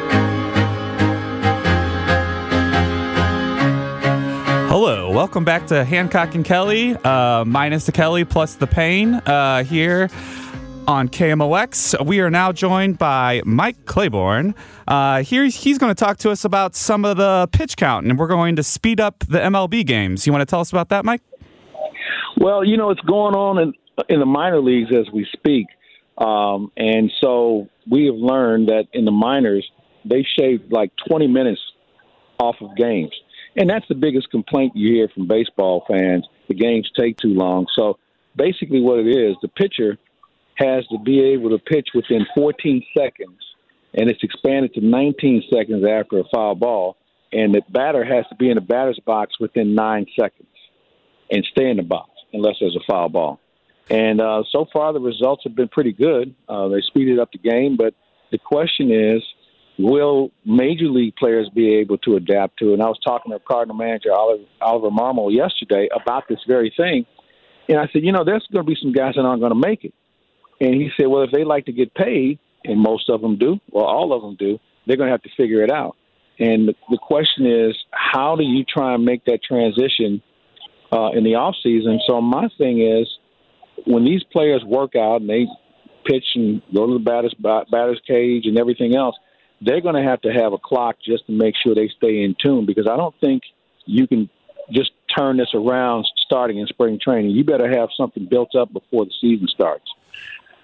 Hello, welcome back to Hancock and Kelly, minus the Kelly plus the Payne here on KMOX. We are now joined by Mike Claiborne. He's going to talk to us about some of the pitch count, and we're going to speed up the MLB games. You want to tell us about that, Mike? Well, it's going on in the minor leagues as we speak. And so we have learned that in the minors, they shaved like 20 minutes off of games. And that's the biggest complaint you hear from baseball fans. The games take too long. So basically what it is, the pitcher has to be able to pitch within 14 seconds, and it's expanded to 19 seconds after a foul ball, and the batter has to be in the batter's box within 9 seconds and stay in the box unless there's a foul ball. And so far the results have been pretty good. They speeded up the game, but the question is, will major league players be able to adapt to it? And I was talking to Cardinal manager Oliver Marmol yesterday about this very thing, and I said, there's going to be some guys that aren't going to make it. And he said, well, if they like to get paid, and most of them do, well, all of them do, they're going to have to figure it out. And the question is, how do you try and make that transition in the off season? So my thing is, when these players work out and they pitch and go to the batter's cage and everything else, they're going to have a clock just to make sure they stay in tune, because I don't think you can just turn this around starting in spring training. You better have something built up before the season starts.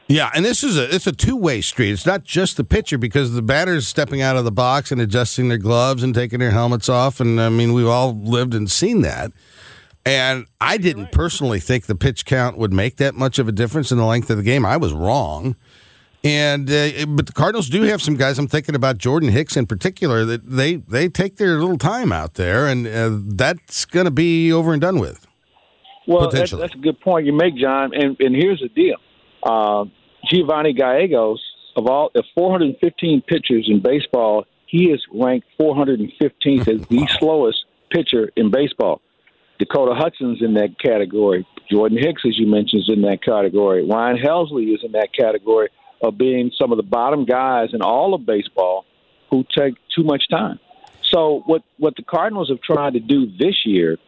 Yeah, and it's a two-way street. It's not just the pitcher, because the batter's stepping out of the box and adjusting their gloves and taking their helmets off. And, I mean, we've all lived and seen that. And I didn't personally think the pitch count would make that much of a difference in the length of the game. I was wrong. And but the Cardinals do have some guys. I'm thinking about Jordan Hicks in particular, that they take their little time out there, and that's going to be over and done with. Well, that's a good point you make, John. And here's the deal. Giovanni Gallegos, of 415 pitchers in baseball, he is ranked 415th as the slowest pitcher in baseball. Dakota Hudson's in that category. Jordan Hicks, as you mentioned, is in that category. Ryan Helsley is in that category of being some of the bottom guys in all of baseball who take too much time. So what the Cardinals have tried to do this year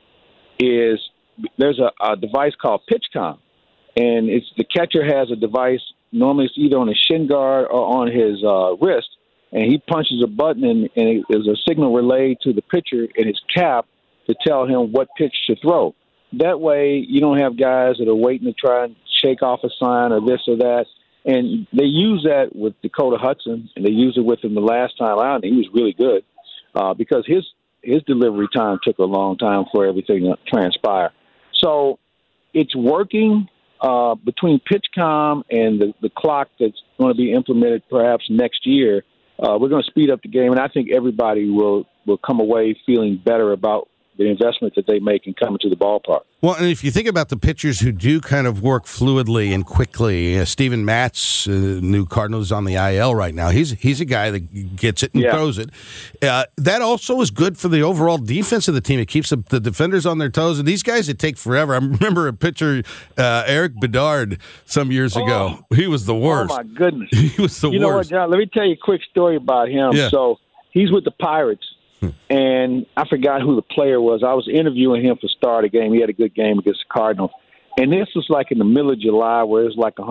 is there's a device called PitchCom, and it's the catcher has a device. Normally, it's either on his shin guard or on his wrist, and he punches a button, and there's a signal relayed to the pitcher in his cap to tell him what pitch to throw. That way, you don't have guys that are waiting to try and shake off a sign or this or that. And they use that with Dakota Hudson, and they used it with him the last time out, and he was really good because his delivery time took a long time for everything to transpire. So it's working. Between PitchCom and the clock that's going to be implemented perhaps next year, we're going to speed up the game, and I think everybody will come away feeling better about the investment that they make in coming to the ballpark. Well, and if you think about the pitchers who do kind of work fluidly and quickly, Steven Matz, new Cardinals on the IL right now, he's a guy that gets it and throws it. That also is good for the overall defense of the team. It keeps the defenders on their toes. And these guys, it take forever. I remember a pitcher, Eric Bedard, some years ago. He was the worst. Oh, my goodness. He was the worst. You know what, John? Let me tell you a quick story about him. Yeah. So he's with the Pirates. And I forgot who the player was. I was interviewing him for Star of the Game. He had a good game against the Cardinals. And this was like in the middle of July where it was like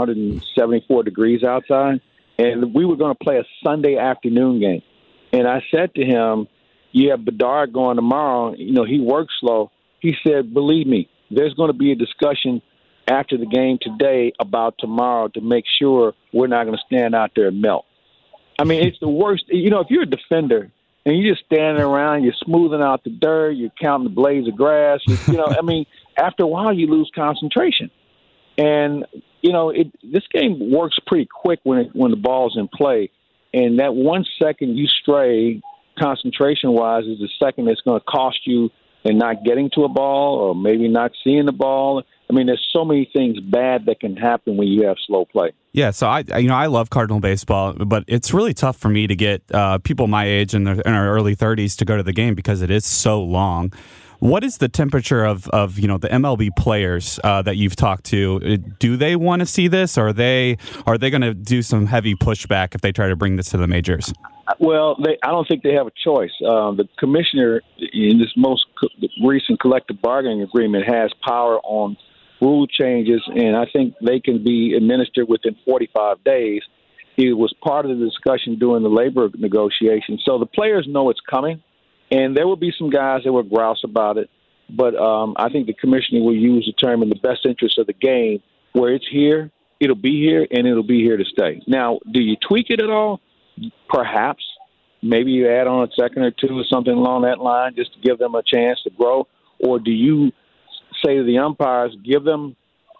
174 degrees outside. And we were going to play a Sunday afternoon game. And I said to him, you have Bedard going tomorrow. You know, he works slow. He said, believe me, there's going to be a discussion after the game today about tomorrow to make sure we're not going to stand out there and melt. I mean, it's the worst. You know, if you're a defender, and you're just standing around, you're smoothing out the dirt, you're counting the blades of grass. I mean, after a while, you lose concentration. And, you know, this game works pretty quick when the ball's in play. And that 1 second you stray, concentration-wise, is the second that's going to cost you in not getting to a ball or maybe not seeing the ball. I mean, there's so many things bad that can happen when you have slow play. Yeah, so I love Cardinal baseball, but it's really tough for me to get people my age in our early 30s to go to the game because it is so long. What is the temperature of the MLB players that you've talked to? Do they want to see this, or are they going to do some heavy pushback if they try to bring this to the majors? Well, I don't think they have a choice. The commissioner in this most recent collective bargaining agreement has power on rule changes, and I think they can be administered within 45 days. It was part of the discussion during the labor negotiations. So the players know it's coming, and there will be some guys that will grouse about it. But I think the commissioner will use the term in the best interest of the game, where it's here, it'll be here, and it'll be here to stay. Now, do you tweak it at all? Perhaps. Maybe you add on a second or two or something along that line just to give them a chance to grow. Or do you say to the umpires, give them,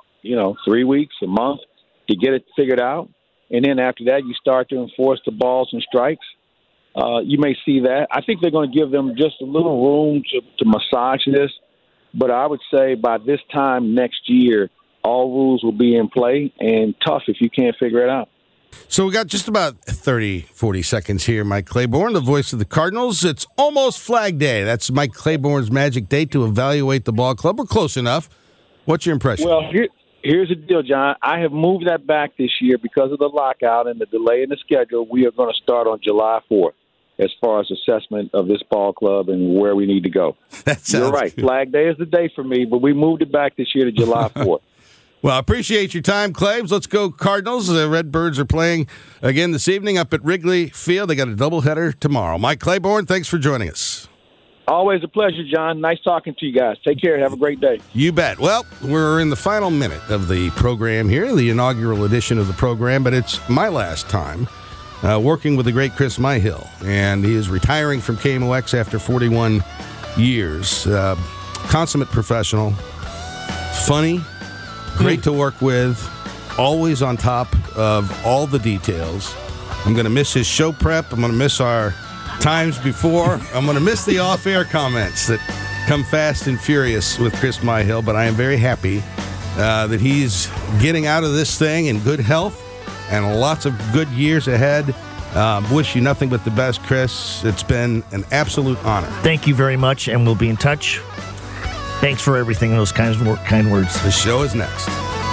3 weeks, a month to get it figured out, and then after that you start to enforce the balls and strikes? You may see that. I think they're going to give them just a little room to massage this, but I would say by this time next year, all rules will be in play, and tough if you can't figure it out. So we got just about 30, 40 seconds here. Mike Claiborne, the voice of the Cardinals. It's almost Flag Day. That's Mike Claiborne's magic day to evaluate the ball club. We're close enough. What's your impression? Well, here's the deal, John. I have moved that back this year because of the lockout and the delay in the schedule. We are going to start on July 4th as far as assessment of this ball club and where we need to go. You're right. Good. Flag Day is the day for me, but we moved it back this year to July 4th. Well, I appreciate your time, Claibs. Let's go Cardinals. The Redbirds are playing again this evening up at Wrigley Field. They got a doubleheader tomorrow. Mike Claiborne, thanks for joining us. Always a pleasure, John. Nice talking to you guys. Take care. Have a great day. You bet. Well, we're in the final minute of the program here, the inaugural edition of the program, but it's my last time working with the great Chris Myhill, and he is retiring from KMOX after 41 years. Consummate professional, funny, great to work with, always on top of all the details. I'm going to miss his show prep. I'm going to miss our times before. I'm going to miss the off-air comments that come fast and furious with Chris Myhill, but I am very happy that he's getting out of this thing in good health and lots of good years ahead. Wish you nothing but the best, Chris. It's been an absolute honor. Thank you very much, and we'll be in touch. Thanks for everything, those kind words. The show is next.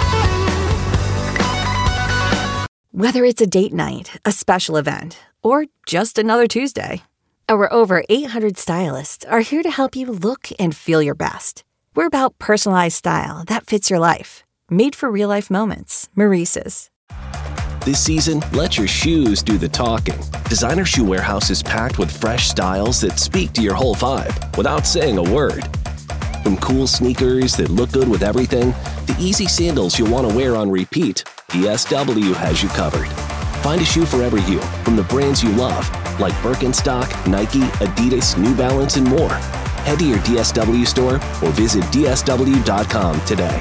Whether it's a date night, a special event, or just another Tuesday, our over 800 stylists are here to help you look and feel your best. We're about personalized style that fits your life. Made for real-life moments. Maurice's. This season, let your shoes do the talking. Designer Shoe Warehouse is packed with fresh styles that speak to your whole vibe without saying a word. From cool sneakers that look good with everything, to easy sandals you'll want to wear on repeat, DSW has you covered. Find a shoe for every you, from the brands you love, like Birkenstock, Nike, Adidas, New Balance, and more. Head to your DSW store or visit DSW.com today.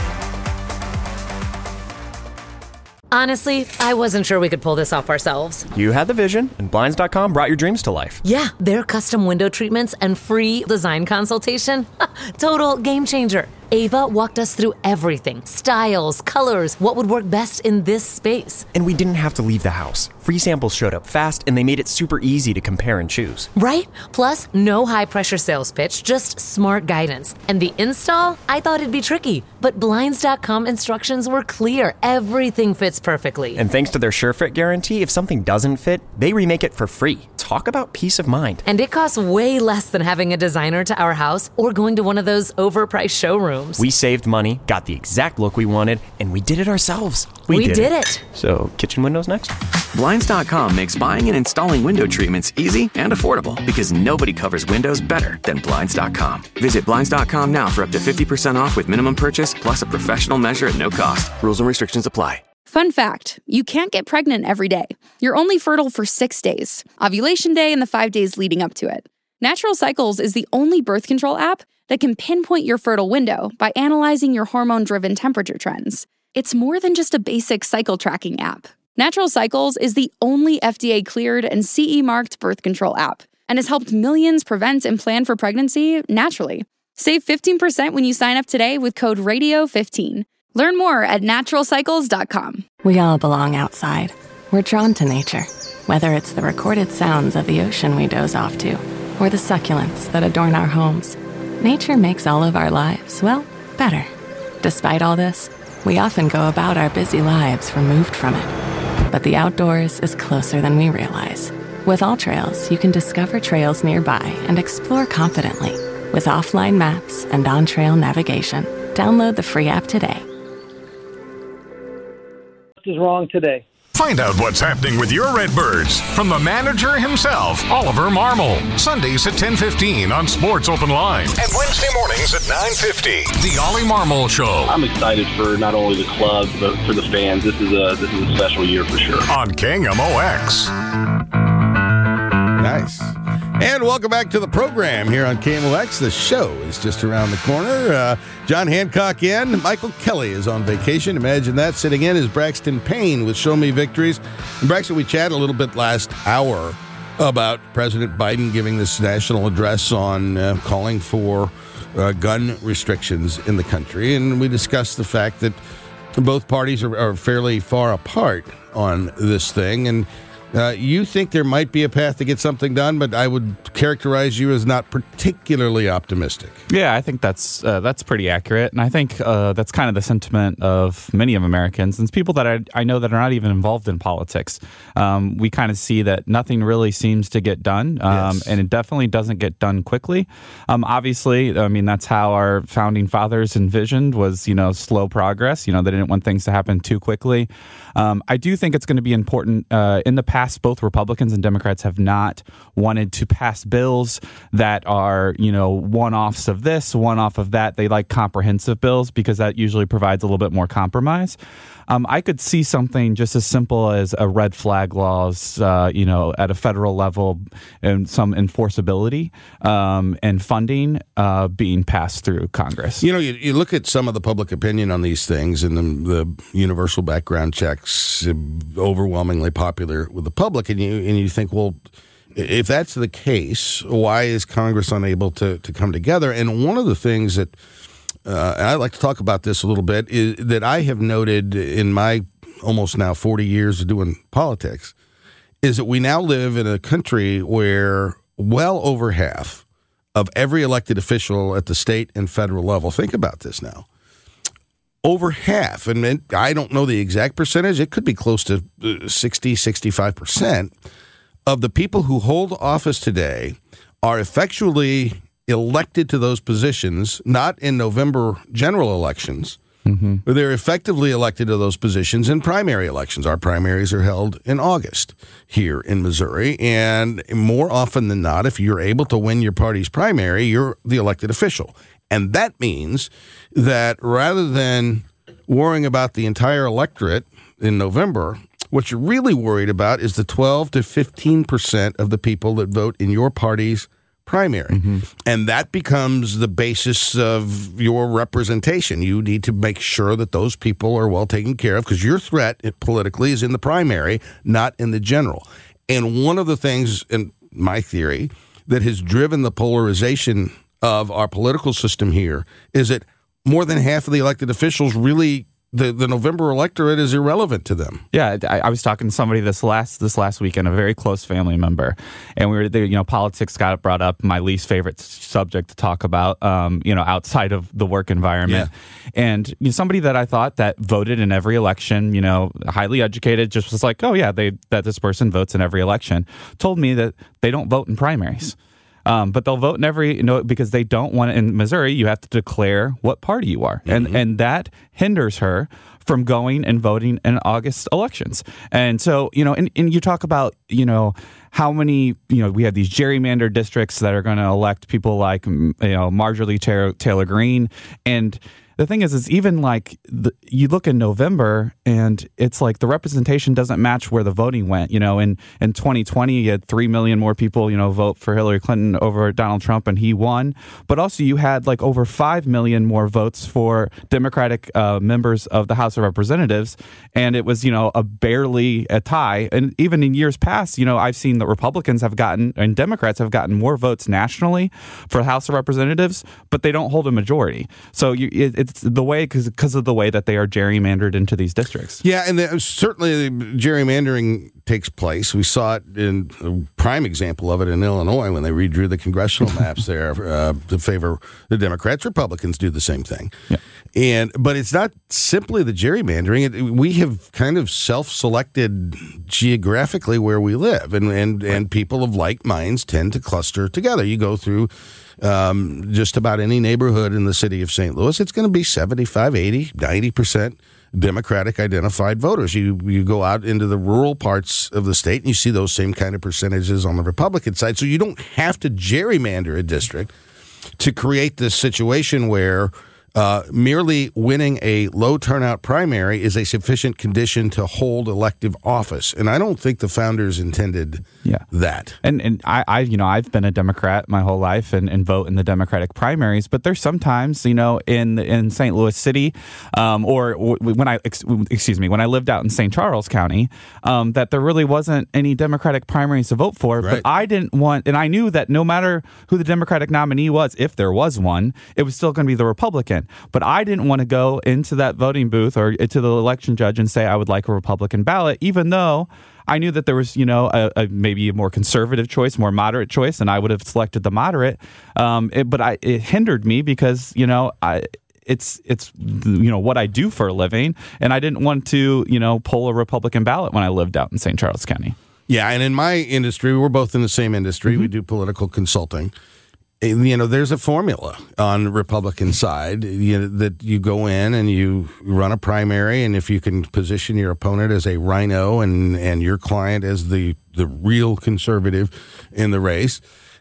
Honestly, I wasn't sure we could pull this off ourselves. You had the vision, and Blinds.com brought your dreams to life. Yeah, their custom window treatments and free design consultation. Total game changer. Ava walked us through everything. Styles, colors, what would work best in this space. And we didn't have to leave the house. Free samples showed up fast, and they made it super easy to compare and choose. Right? Plus, no high-pressure sales pitch, just smart guidance. And the install? I thought it'd be tricky, but Blinds.com instructions were clear. Everything fits perfectly. And thanks to their SureFit guarantee, if something doesn't fit, they remake it for free. Talk about peace of mind. And it costs way less than having a designer to our house or going to one of those overpriced showrooms. We saved money, got the exact look we wanted, and we did it ourselves. We did it. So, kitchen windows next? Blinds.com makes buying and installing window treatments easy and affordable because nobody covers windows better than Blinds.com. Visit Blinds.com now for up to 50% off with minimum purchase plus a professional measure at no cost. Rules and restrictions apply. Fun fact, you can't get pregnant every day. You're only fertile for 6 days, ovulation day and the 5 days leading up to it. Natural Cycles is the only birth control app that can pinpoint your fertile window by analyzing your hormone-driven temperature trends. It's more than just a basic cycle tracking app. Natural Cycles is the only FDA-cleared and CE-marked birth control app and has helped millions prevent and plan for pregnancy naturally. Save 15% when you sign up today with code RADIO15. Learn more at naturalcycles.com. We all belong outside. We're drawn to nature, whether it's the recorded sounds of the ocean we doze off to, or the succulents that adorn our homes. Nature makes all of our lives, well, better. Despite all this, we often go about our busy lives removed from it. But the outdoors is closer than we realize. With AllTrails, you can discover trails nearby and explore confidently. With offline maps and on-trail navigation, download the free app today. What is wrong today? Find out what's happening with your Redbirds from the manager himself, Oliver Marmol. Sundays at 10:15 on Sports Open Line. And Wednesday mornings at 9:50. The Ollie Marmol Show. I'm excited for not only the club, but for the fans. This is a special year for sure. On KMOX. Nice. And welcome back to the program here on KMOX. The show is just around the corner. John Hancock in. Michael Kelly is on vacation. Imagine that. Sitting in is Braxton Payne with Show Me Victories. And Braxton, we chatted a little bit last hour about President Biden giving this national address on calling for gun restrictions in the country. And we discussed the fact that both parties are fairly far apart on this thing. And you think there might be a path to get something done, but I would characterize you as not particularly optimistic. Yeah, I think that's pretty accurate, and I think that's kind of the sentiment of many of Americans and people that I know that are not even involved in politics. We kind of see that nothing really seems to get done, and it definitely doesn't get done quickly. Obviously, I mean, that's how our founding fathers envisioned was, slow progress. They didn't want things to happen too quickly. I do think it's going to be important in the past. past, both Republicans and Democrats have not wanted to pass bills that are, one-offs of this, one-off of that. They like comprehensive bills because that usually provides a little bit more compromise. I could see something just as simple as a red flag laws, at a federal level and some enforceability and funding being passed through Congress. You look at some of the public opinion on these things, and the universal background checks overwhelmingly popular with the public, and you think, well, if that's the case, why is Congress unable to come together? And one of the things that and I'd like to talk about this a little bit, is that I have noted in my almost now 40 years of doing politics, is that we now live in a country where well over half of every elected official at the state and federal level, think about this now, over half, and I don't know the exact percentage, it could be close to 60, 65% of the people who hold office today are effectually elected to those positions, not in November general elections, but they're effectively elected to those positions in primary elections. Our primaries are held in August here in Missouri, and more often than not, if you're able to win your party's primary, you're the elected official. And that means that rather than worrying about the entire electorate in November, what you're really worried about is the 12 to 15% of the people that vote in your party's primary. And that becomes the basis of your representation. You need to make sure that those people are well taken care of, because your threat politically is in the primary, not in the general. And one of the things, in my theory, that has driven the polarization of our political system here is that more than half of the elected officials really, the November electorate is irrelevant to them. Yeah, I was talking to somebody this last weekend, a very close family member, and we were there. Politics got brought up, my least favorite subject to talk about. Outside of the work environment, and somebody that I thought that voted in every election, highly educated, just was like, oh yeah, that this person votes in every election, told me that they don't vote in primaries. But they'll vote in every, because they don't want to. In Missouri, you have to declare what party you are. And that hinders her from going and voting in August elections. And so, and you talk about, how many, we have these gerrymandered districts that are going to elect people like, Marjorie Taylor Greene. And the thing is even like you look in November and it's like the representation doesn't match where the voting went. In 2020, you had 3 million more people, vote for Hillary Clinton over Donald Trump, and he won. But also you had like over 5 million more votes for Democratic members of the House of Representatives. And it was, barely a tie. And even in years past, I've seen that Republicans have gotten and Democrats have gotten more votes nationally for the House of Representatives, but they don't hold a majority. So it's the way, because of the way that they are gerrymandered into these districts. Yeah, and certainly gerrymandering takes place. We saw it in a prime example of it in Illinois when they redrew the congressional maps there to favor the Democrats. Republicans do the same thing. Yeah. But it's not simply the gerrymandering. We have kind of self-selected geographically where we live, and people of like minds tend to cluster together. You go through just about any neighborhood in the city of St. Louis, it's going to be 75, 80, 90% Democratic identified voters. You go out into the rural parts of the state and you see those same kind of percentages on the Republican side. So you don't have to gerrymander a district to create this situation where merely winning a low turnout primary is a sufficient condition to hold elective office. And I don't think the founders intended that. And I've been a Democrat my whole life and vote in the Democratic primaries, but there's sometimes, in St. Louis City, or when I lived out in St. Charles County, that there really wasn't any Democratic primaries to vote for. Right. But I didn't want, and I knew that no matter who the Democratic nominee was, if there was one, it was still going to be the Republican. But I didn't want to go into that voting booth or to the election judge and say I would like a Republican ballot, even though I knew that there was, maybe a more conservative choice, more moderate choice, and I would have selected the moderate. But it hindered me because, it's what I do for a living, and I didn't want to, pull a Republican ballot when I lived out in St. Charles County. Yeah, and in my industry, we're both in the same industry. Mm-hmm. We do political consulting. there's a formula on the Republican side that you go in and you run a primary, and if you can position your opponent as a rhino and your client as the real conservative in the race,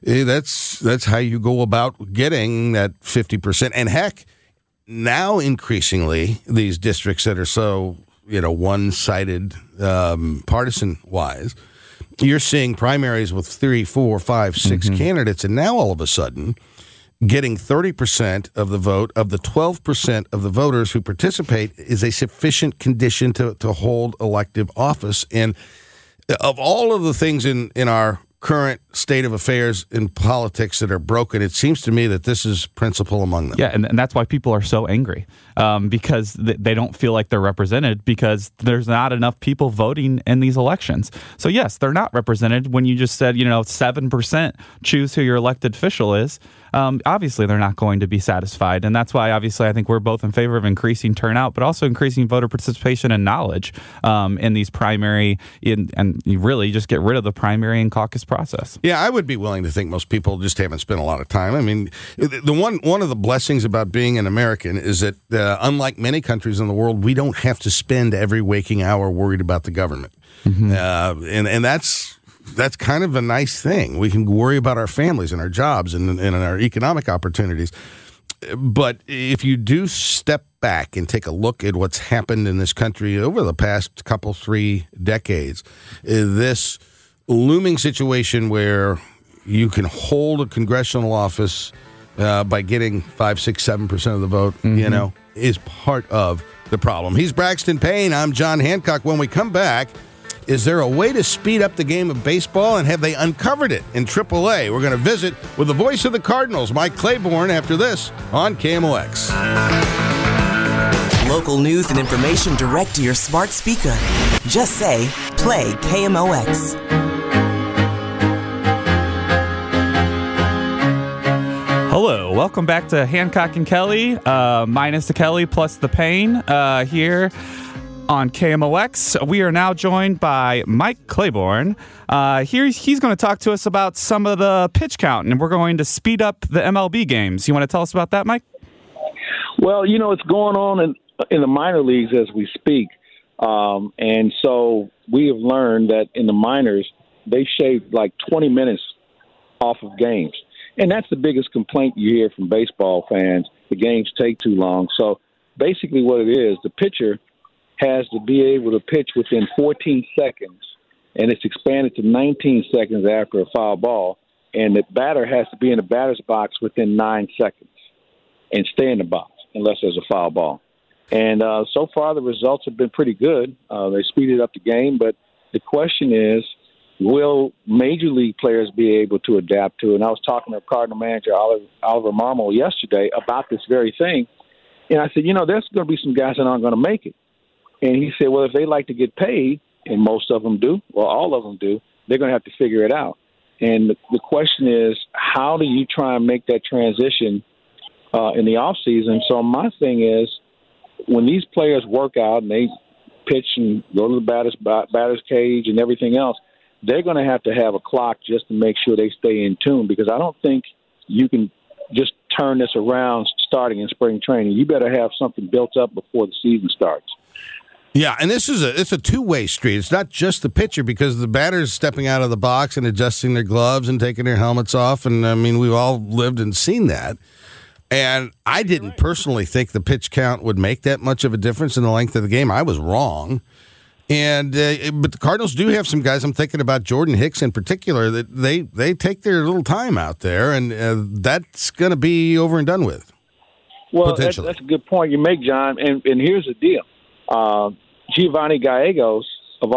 that's how you go about getting that 50%. And heck, now increasingly these districts that are so one-sided partisan-wise, you're seeing primaries with 3, 4, 5, 6 candidates, and now all of a sudden getting 30% of the vote of the 12% of the voters who participate is a sufficient condition to hold elective office. And of all of the things in our current state of affairs in politics that are broken, it seems to me that this is principle among them. Yeah, and that's why people are so angry, because they don't feel like they're represented because there's not enough people voting in these elections. So yes, they're not represented. When you just said, 7% choose who your elected official is, obviously they're not going to be satisfied. And that's why, obviously, I think we're both in favor of increasing turnout, but also increasing voter participation and knowledge in these primary, and you really just get rid of the primary and caucus process. Yeah, I would be willing to think most people just haven't spent a lot of time. I mean, one of the blessings about being an American is that unlike many countries in the world, we don't have to spend every waking hour worried about the government. And that's kind of a nice thing. We can worry about our families and our jobs and our economic opportunities. But if you do step back and take a look at what's happened in this country over the past 3 decades, this looming situation where you can hold a congressional office by getting 5, 6, 7% of the vote, is part of the problem. He's Braxton Payne. I'm John Hancock. When we come back, is there a way to speed up the game of baseball, and have they uncovered it in AAA? We're going to visit with the voice of the Cardinals, Mike Claiborne, after this on KMOX. Local news and information direct to your smart speaker. Just say, play KMOX. Hello, welcome back to Hancock and Kelly, minus the Kelly plus the Payne here on KMOX. We are now joined by Mike Claiborne. He's going to talk to us about some of the pitch count, and we're going to speed up the MLB games. You want to tell us about that, Mike? Well, it's going on in the minor leagues as we speak. And so we have learned that in the minors, they shave like 20 minutes off of games. And that's the biggest complaint you hear from baseball fans. The games take too long. So basically what it is, the pitcher has to be able to pitch within 14 seconds, and it's expanded to 19 seconds after a foul ball, and the batter has to be in the batter's box within 9 seconds and stay in the box unless there's a foul ball. And so far the results have been pretty good. They speeded up the game, but the question is, will major league players be able to adapt to it? And I was talking to Cardinal manager Oliver Marmol yesterday about this very thing, and I said, there's going to be some guys that aren't going to make it. And he said, well, if they like to get paid, and most of them do, well, all of them do, they're going to have to figure it out. And the question is, how do you try and make that transition in the off season? So my thing is, when these players work out and they pitch and go to the batter's cage and everything else, they're going to have a clock just to make sure they stay in tune, because I don't think you can just turn this around starting in spring training. You better have something built up before the season starts. Yeah, and it's a two-way street. It's not just the pitcher, because the batter's stepping out of the box and adjusting their gloves and taking their helmets off. And, I mean, we've all lived and seen that. And I didn't personally think the pitch count would make that much of a difference in the length of the game. I was wrong. And but the Cardinals do have some guys. I'm thinking about Jordan Hicks in particular, that they take their little time out there, and that's going to be over and done with. Well, that's a good point you make, John. And here's the deal. Giovanni Gallegos, of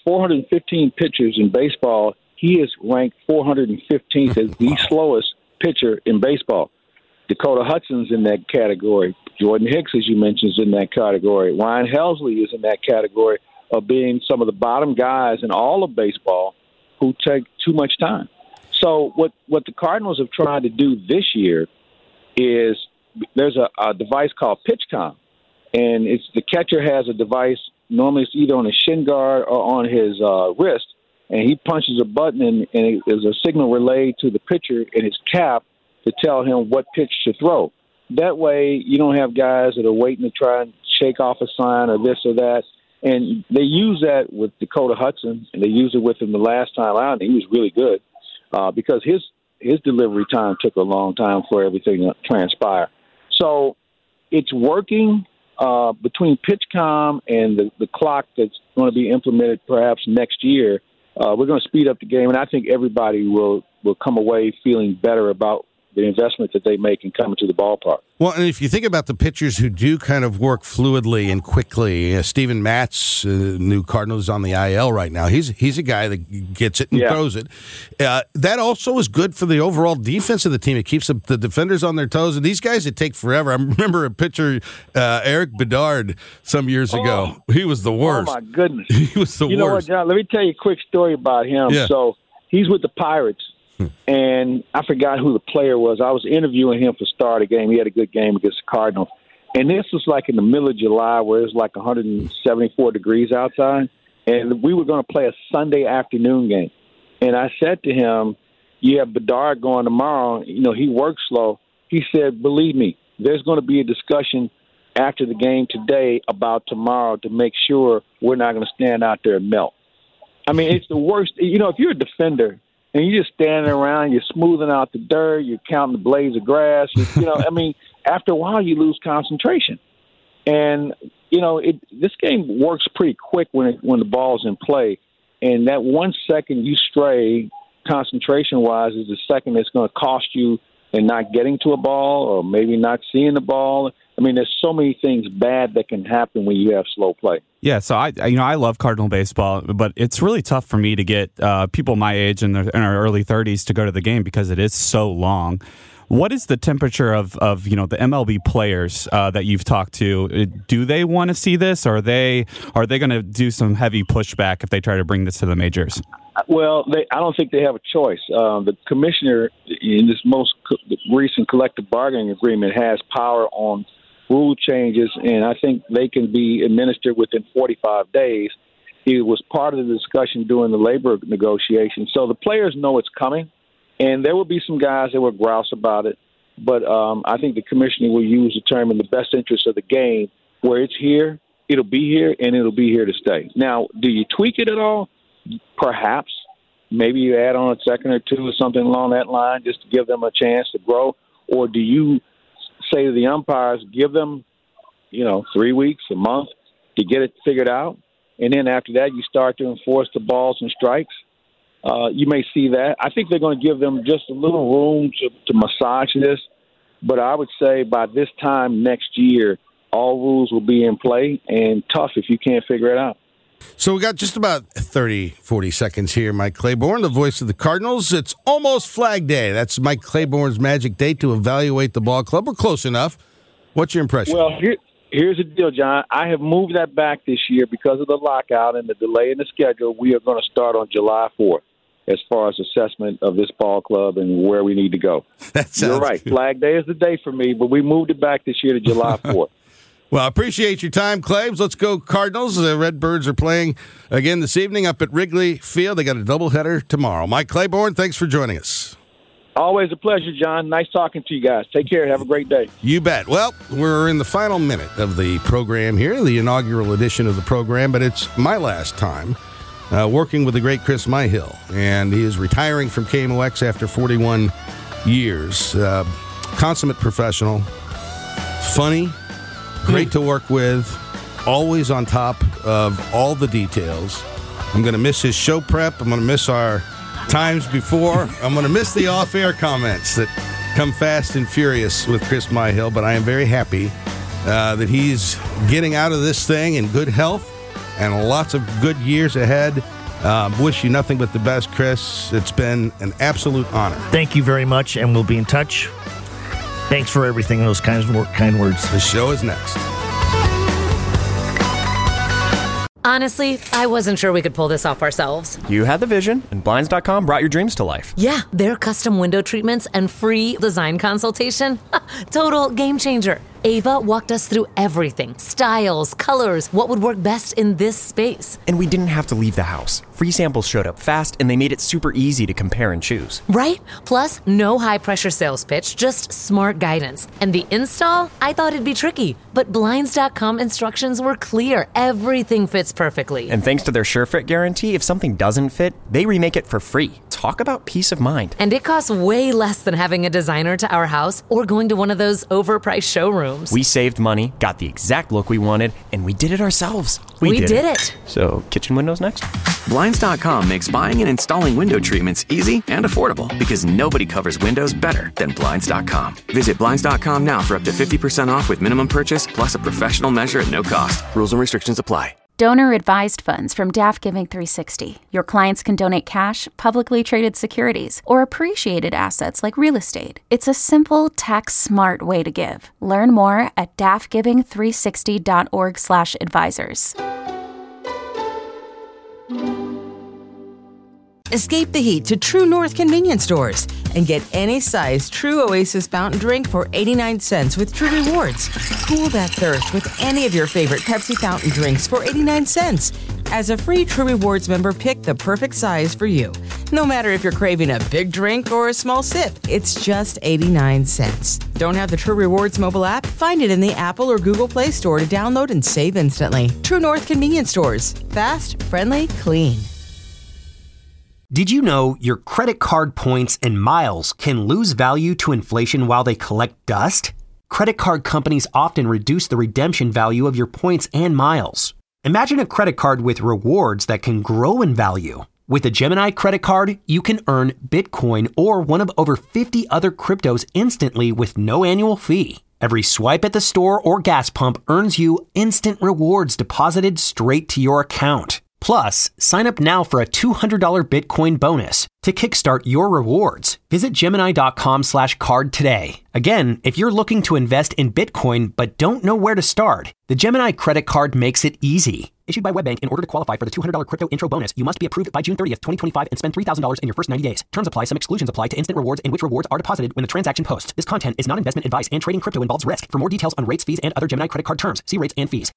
415 pitchers in baseball, he is ranked 415th as the slowest pitcher in baseball. Dakota Hudson's in that category. Jordan Hicks, as you mentioned, is in that category. Ryan Helsley is in that category of being some of the bottom guys in all of baseball who take too much time. So what the Cardinals have tried to do this year is there's a device called PitchCom, and it's the catcher has a device. Normally it's either on his shin guard or on his wrist, and he punches a button, and there's a signal relayed to the pitcher in his cap, to tell him what pitch to throw. That way, you don't have guys that are waiting to try and shake off a sign or this or that. And they use that with Dakota Hudson, and they used it with him the last time out, and he was really good because his delivery time took a long time for everything to transpire. So it's working between PitchCom and the clock that's going to be implemented perhaps next year. We're going to speed up the game, and I think everybody will come away feeling better about the investment that they make in coming to the ballpark. Well, and if you think about the pitchers who do kind of work fluidly and quickly, Steven Matz, new Cardinals, is on the IL right now. He's a guy that gets it and throws it. That also is good for the overall defense of the team. It keeps the defenders on their toes. And these guys, it take forever. I remember a pitcher, Eric Bedard, some years ago. He was the worst. Oh, my goodness. He was the worst. You know what, John? Let me tell you a quick story about him. Yeah. So he's with the Pirates. And I forgot who the player was. I was interviewing him for start of the game. He had a good game against the Cardinals. And this was like in the middle of July where it was like 174 degrees outside. And we were going to play a Sunday afternoon game. And I said to him, you have Bedard going tomorrow. You know, he works slow. He said, believe me, there's going to be a discussion after the game today about tomorrow to make sure we're not going to stand out there and melt. I mean, it's the worst. You know, if you're a defender, and you're just standing around, you're smoothing out the dirt, you're counting the blades of grass. You know, I mean, after a while, you lose concentration. And, you know, this game works pretty quick when the ball's in play. And that 1 second you stray, concentration-wise, is the second that's going to cost you in not getting to a ball or maybe not seeing the ball. I mean, there's so many things bad that can happen when you have slow play. Yeah, so I love Cardinal baseball, but it's really tough for me to get people my age in our early 30s to go to the game because it is so long. What is the temperature of the MLB players that you've talked to? Do they want to see this, or are they going to do some heavy pushback if they try to bring this to the majors? Well, I don't think they have a choice. The commissioner in this most recent collective bargaining agreement has power on rule changes, and I think they can be administered within 45 days. It was part of the discussion during the labor negotiations. So the players know it's coming, and there will be some guys that will grouse about it. But I think the commissioner will use the term in the best interest of the game, where it's here, it'll be here, and it'll be here to stay. Now, do you tweak it at all? Perhaps. Maybe you add on a second or two or something along that line just to give them a chance to grow. Or do you say to the umpires, give them, 3 weeks, a month to get it figured out. And then after that, you start to enforce the balls and strikes. You may see that. I think they're going to give them just a little room to massage this. But I would say by this time next year, all rules will be in play, and tough if you can't figure it out. So we got just about 30, 40 seconds here. Mike Claiborne, the voice of the Cardinals. It's almost Flag Day. That's Mike Claiborne's magic day to evaluate the ball club. We're close enough. What's your impression? Well, here's the deal, John. I have moved that back this year because of the lockout and the delay in the schedule. We are going to start on July 4th as far as assessment of this ball club and where we need to go. You're right. Good. Flag Day is the day for me, but we moved it back this year to July 4th. Well, I appreciate your time, Claibs. Let's go Cardinals. The Redbirds are playing again this evening up at Wrigley Field. They got a doubleheader tomorrow. Mike Claiborne, thanks for joining us. Always a pleasure, John. Nice talking to you guys. Take care. Have a great day. You bet. Well, we're in the final minute of the program here, the inaugural edition of the program, but it's my last time working with the great Chris Myhill, and he is retiring from KMOX after 41 years. Consummate professional, funny, great to work with, always on top of all the details. I'm going to miss his show prep. I'm going to miss our times before. I'm going to miss the off-air comments that come fast and furious with Chris Myhill, but I am very happy that he's getting out of this thing in good health and lots of good years ahead. Wish you nothing but the best, Chris. It's been an absolute honor. Thank you very much, and we'll be in touch. Thanks for everything, those kind words. The show is next. Honestly, I wasn't sure we could pull this off ourselves. You had the vision, and Blinds.com brought your dreams to life. Yeah, their custom window treatments and free design consultation. Total game changer. Ava walked us through everything. Styles, colors, what would work best in this space. And we didn't have to leave the house. Free samples showed up fast, and they made it super easy to compare and choose. Right? Plus, no high-pressure sales pitch, just smart guidance. And the install? I thought it'd be tricky, but Blinds.com instructions were clear. Everything fits perfectly. And thanks to their SureFit guarantee, if something doesn't fit, they remake it for free. Talk about peace of mind. And it costs way less than having a designer to our house or going to one of those overpriced showrooms. We saved money, got the exact look we wanted, and we did it ourselves. We did it. So, kitchen windows next? Blinds.com makes buying and installing window treatments easy and affordable because nobody covers windows better than Blinds.com. Visit Blinds.com now for up to 50% off with minimum purchase plus a professional measure at no cost. Rules and restrictions apply. Donor-advised funds from DAF Giving 360. Your clients can donate cash, publicly traded securities, or appreciated assets like real estate. It's a simple, tax-smart way to give. Learn more at dafgiving360.org/advisors. Escape the heat to True North convenience stores and get any size True Oasis fountain drink for 89 cents with True Rewards. Cool that thirst with any of your favorite Pepsi fountain drinks for 89 cents. As a free True Rewards member, pick the perfect size for you. No matter if you're craving a big drink or a small sip, it's just 89 cents. Don't have the True Rewards mobile app? Find it in the Apple or Google Play Store to download and save instantly. True North convenience stores. Fast, friendly, clean. Did you know your credit card points and miles can lose value to inflation while they collect dust? Credit card companies often reduce the redemption value of your points and miles. Imagine a credit card with rewards that can grow in value. With a Gemini credit card, you can earn Bitcoin or one of over 50 other cryptos instantly with no annual fee. Every swipe at the store or gas pump earns you instant rewards deposited straight to your account. Plus, sign up now for a $200 Bitcoin bonus to kickstart your rewards. Visit Gemini.com/card today. Again, if you're looking to invest in Bitcoin but don't know where to start, the Gemini credit card makes it easy. Issued by WebBank, in order to qualify for the $200 crypto intro bonus, you must be approved by June 30th, 2025 and spend $3,000 in your first 90 days. Terms apply. Some exclusions apply to instant rewards in which rewards are deposited when the transaction posts. This content is not investment advice and trading crypto involves risk. For more details on rates, fees, and other Gemini credit card terms, see rates and fees.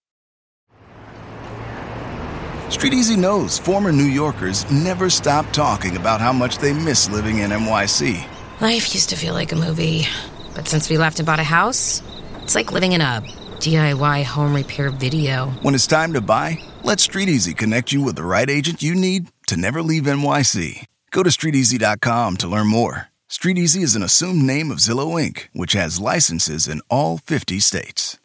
Street Easy knows former New Yorkers never stop talking about how much they miss living in NYC. Life used to feel like a movie, but since we left and bought a house, it's like living in a DIY home repair video. When it's time to buy, let Street Easy connect you with the right agent you need to never leave NYC. Go to StreetEasy.com to learn more. Street Easy is an assumed name of Zillow Inc., which has licenses in all 50 states.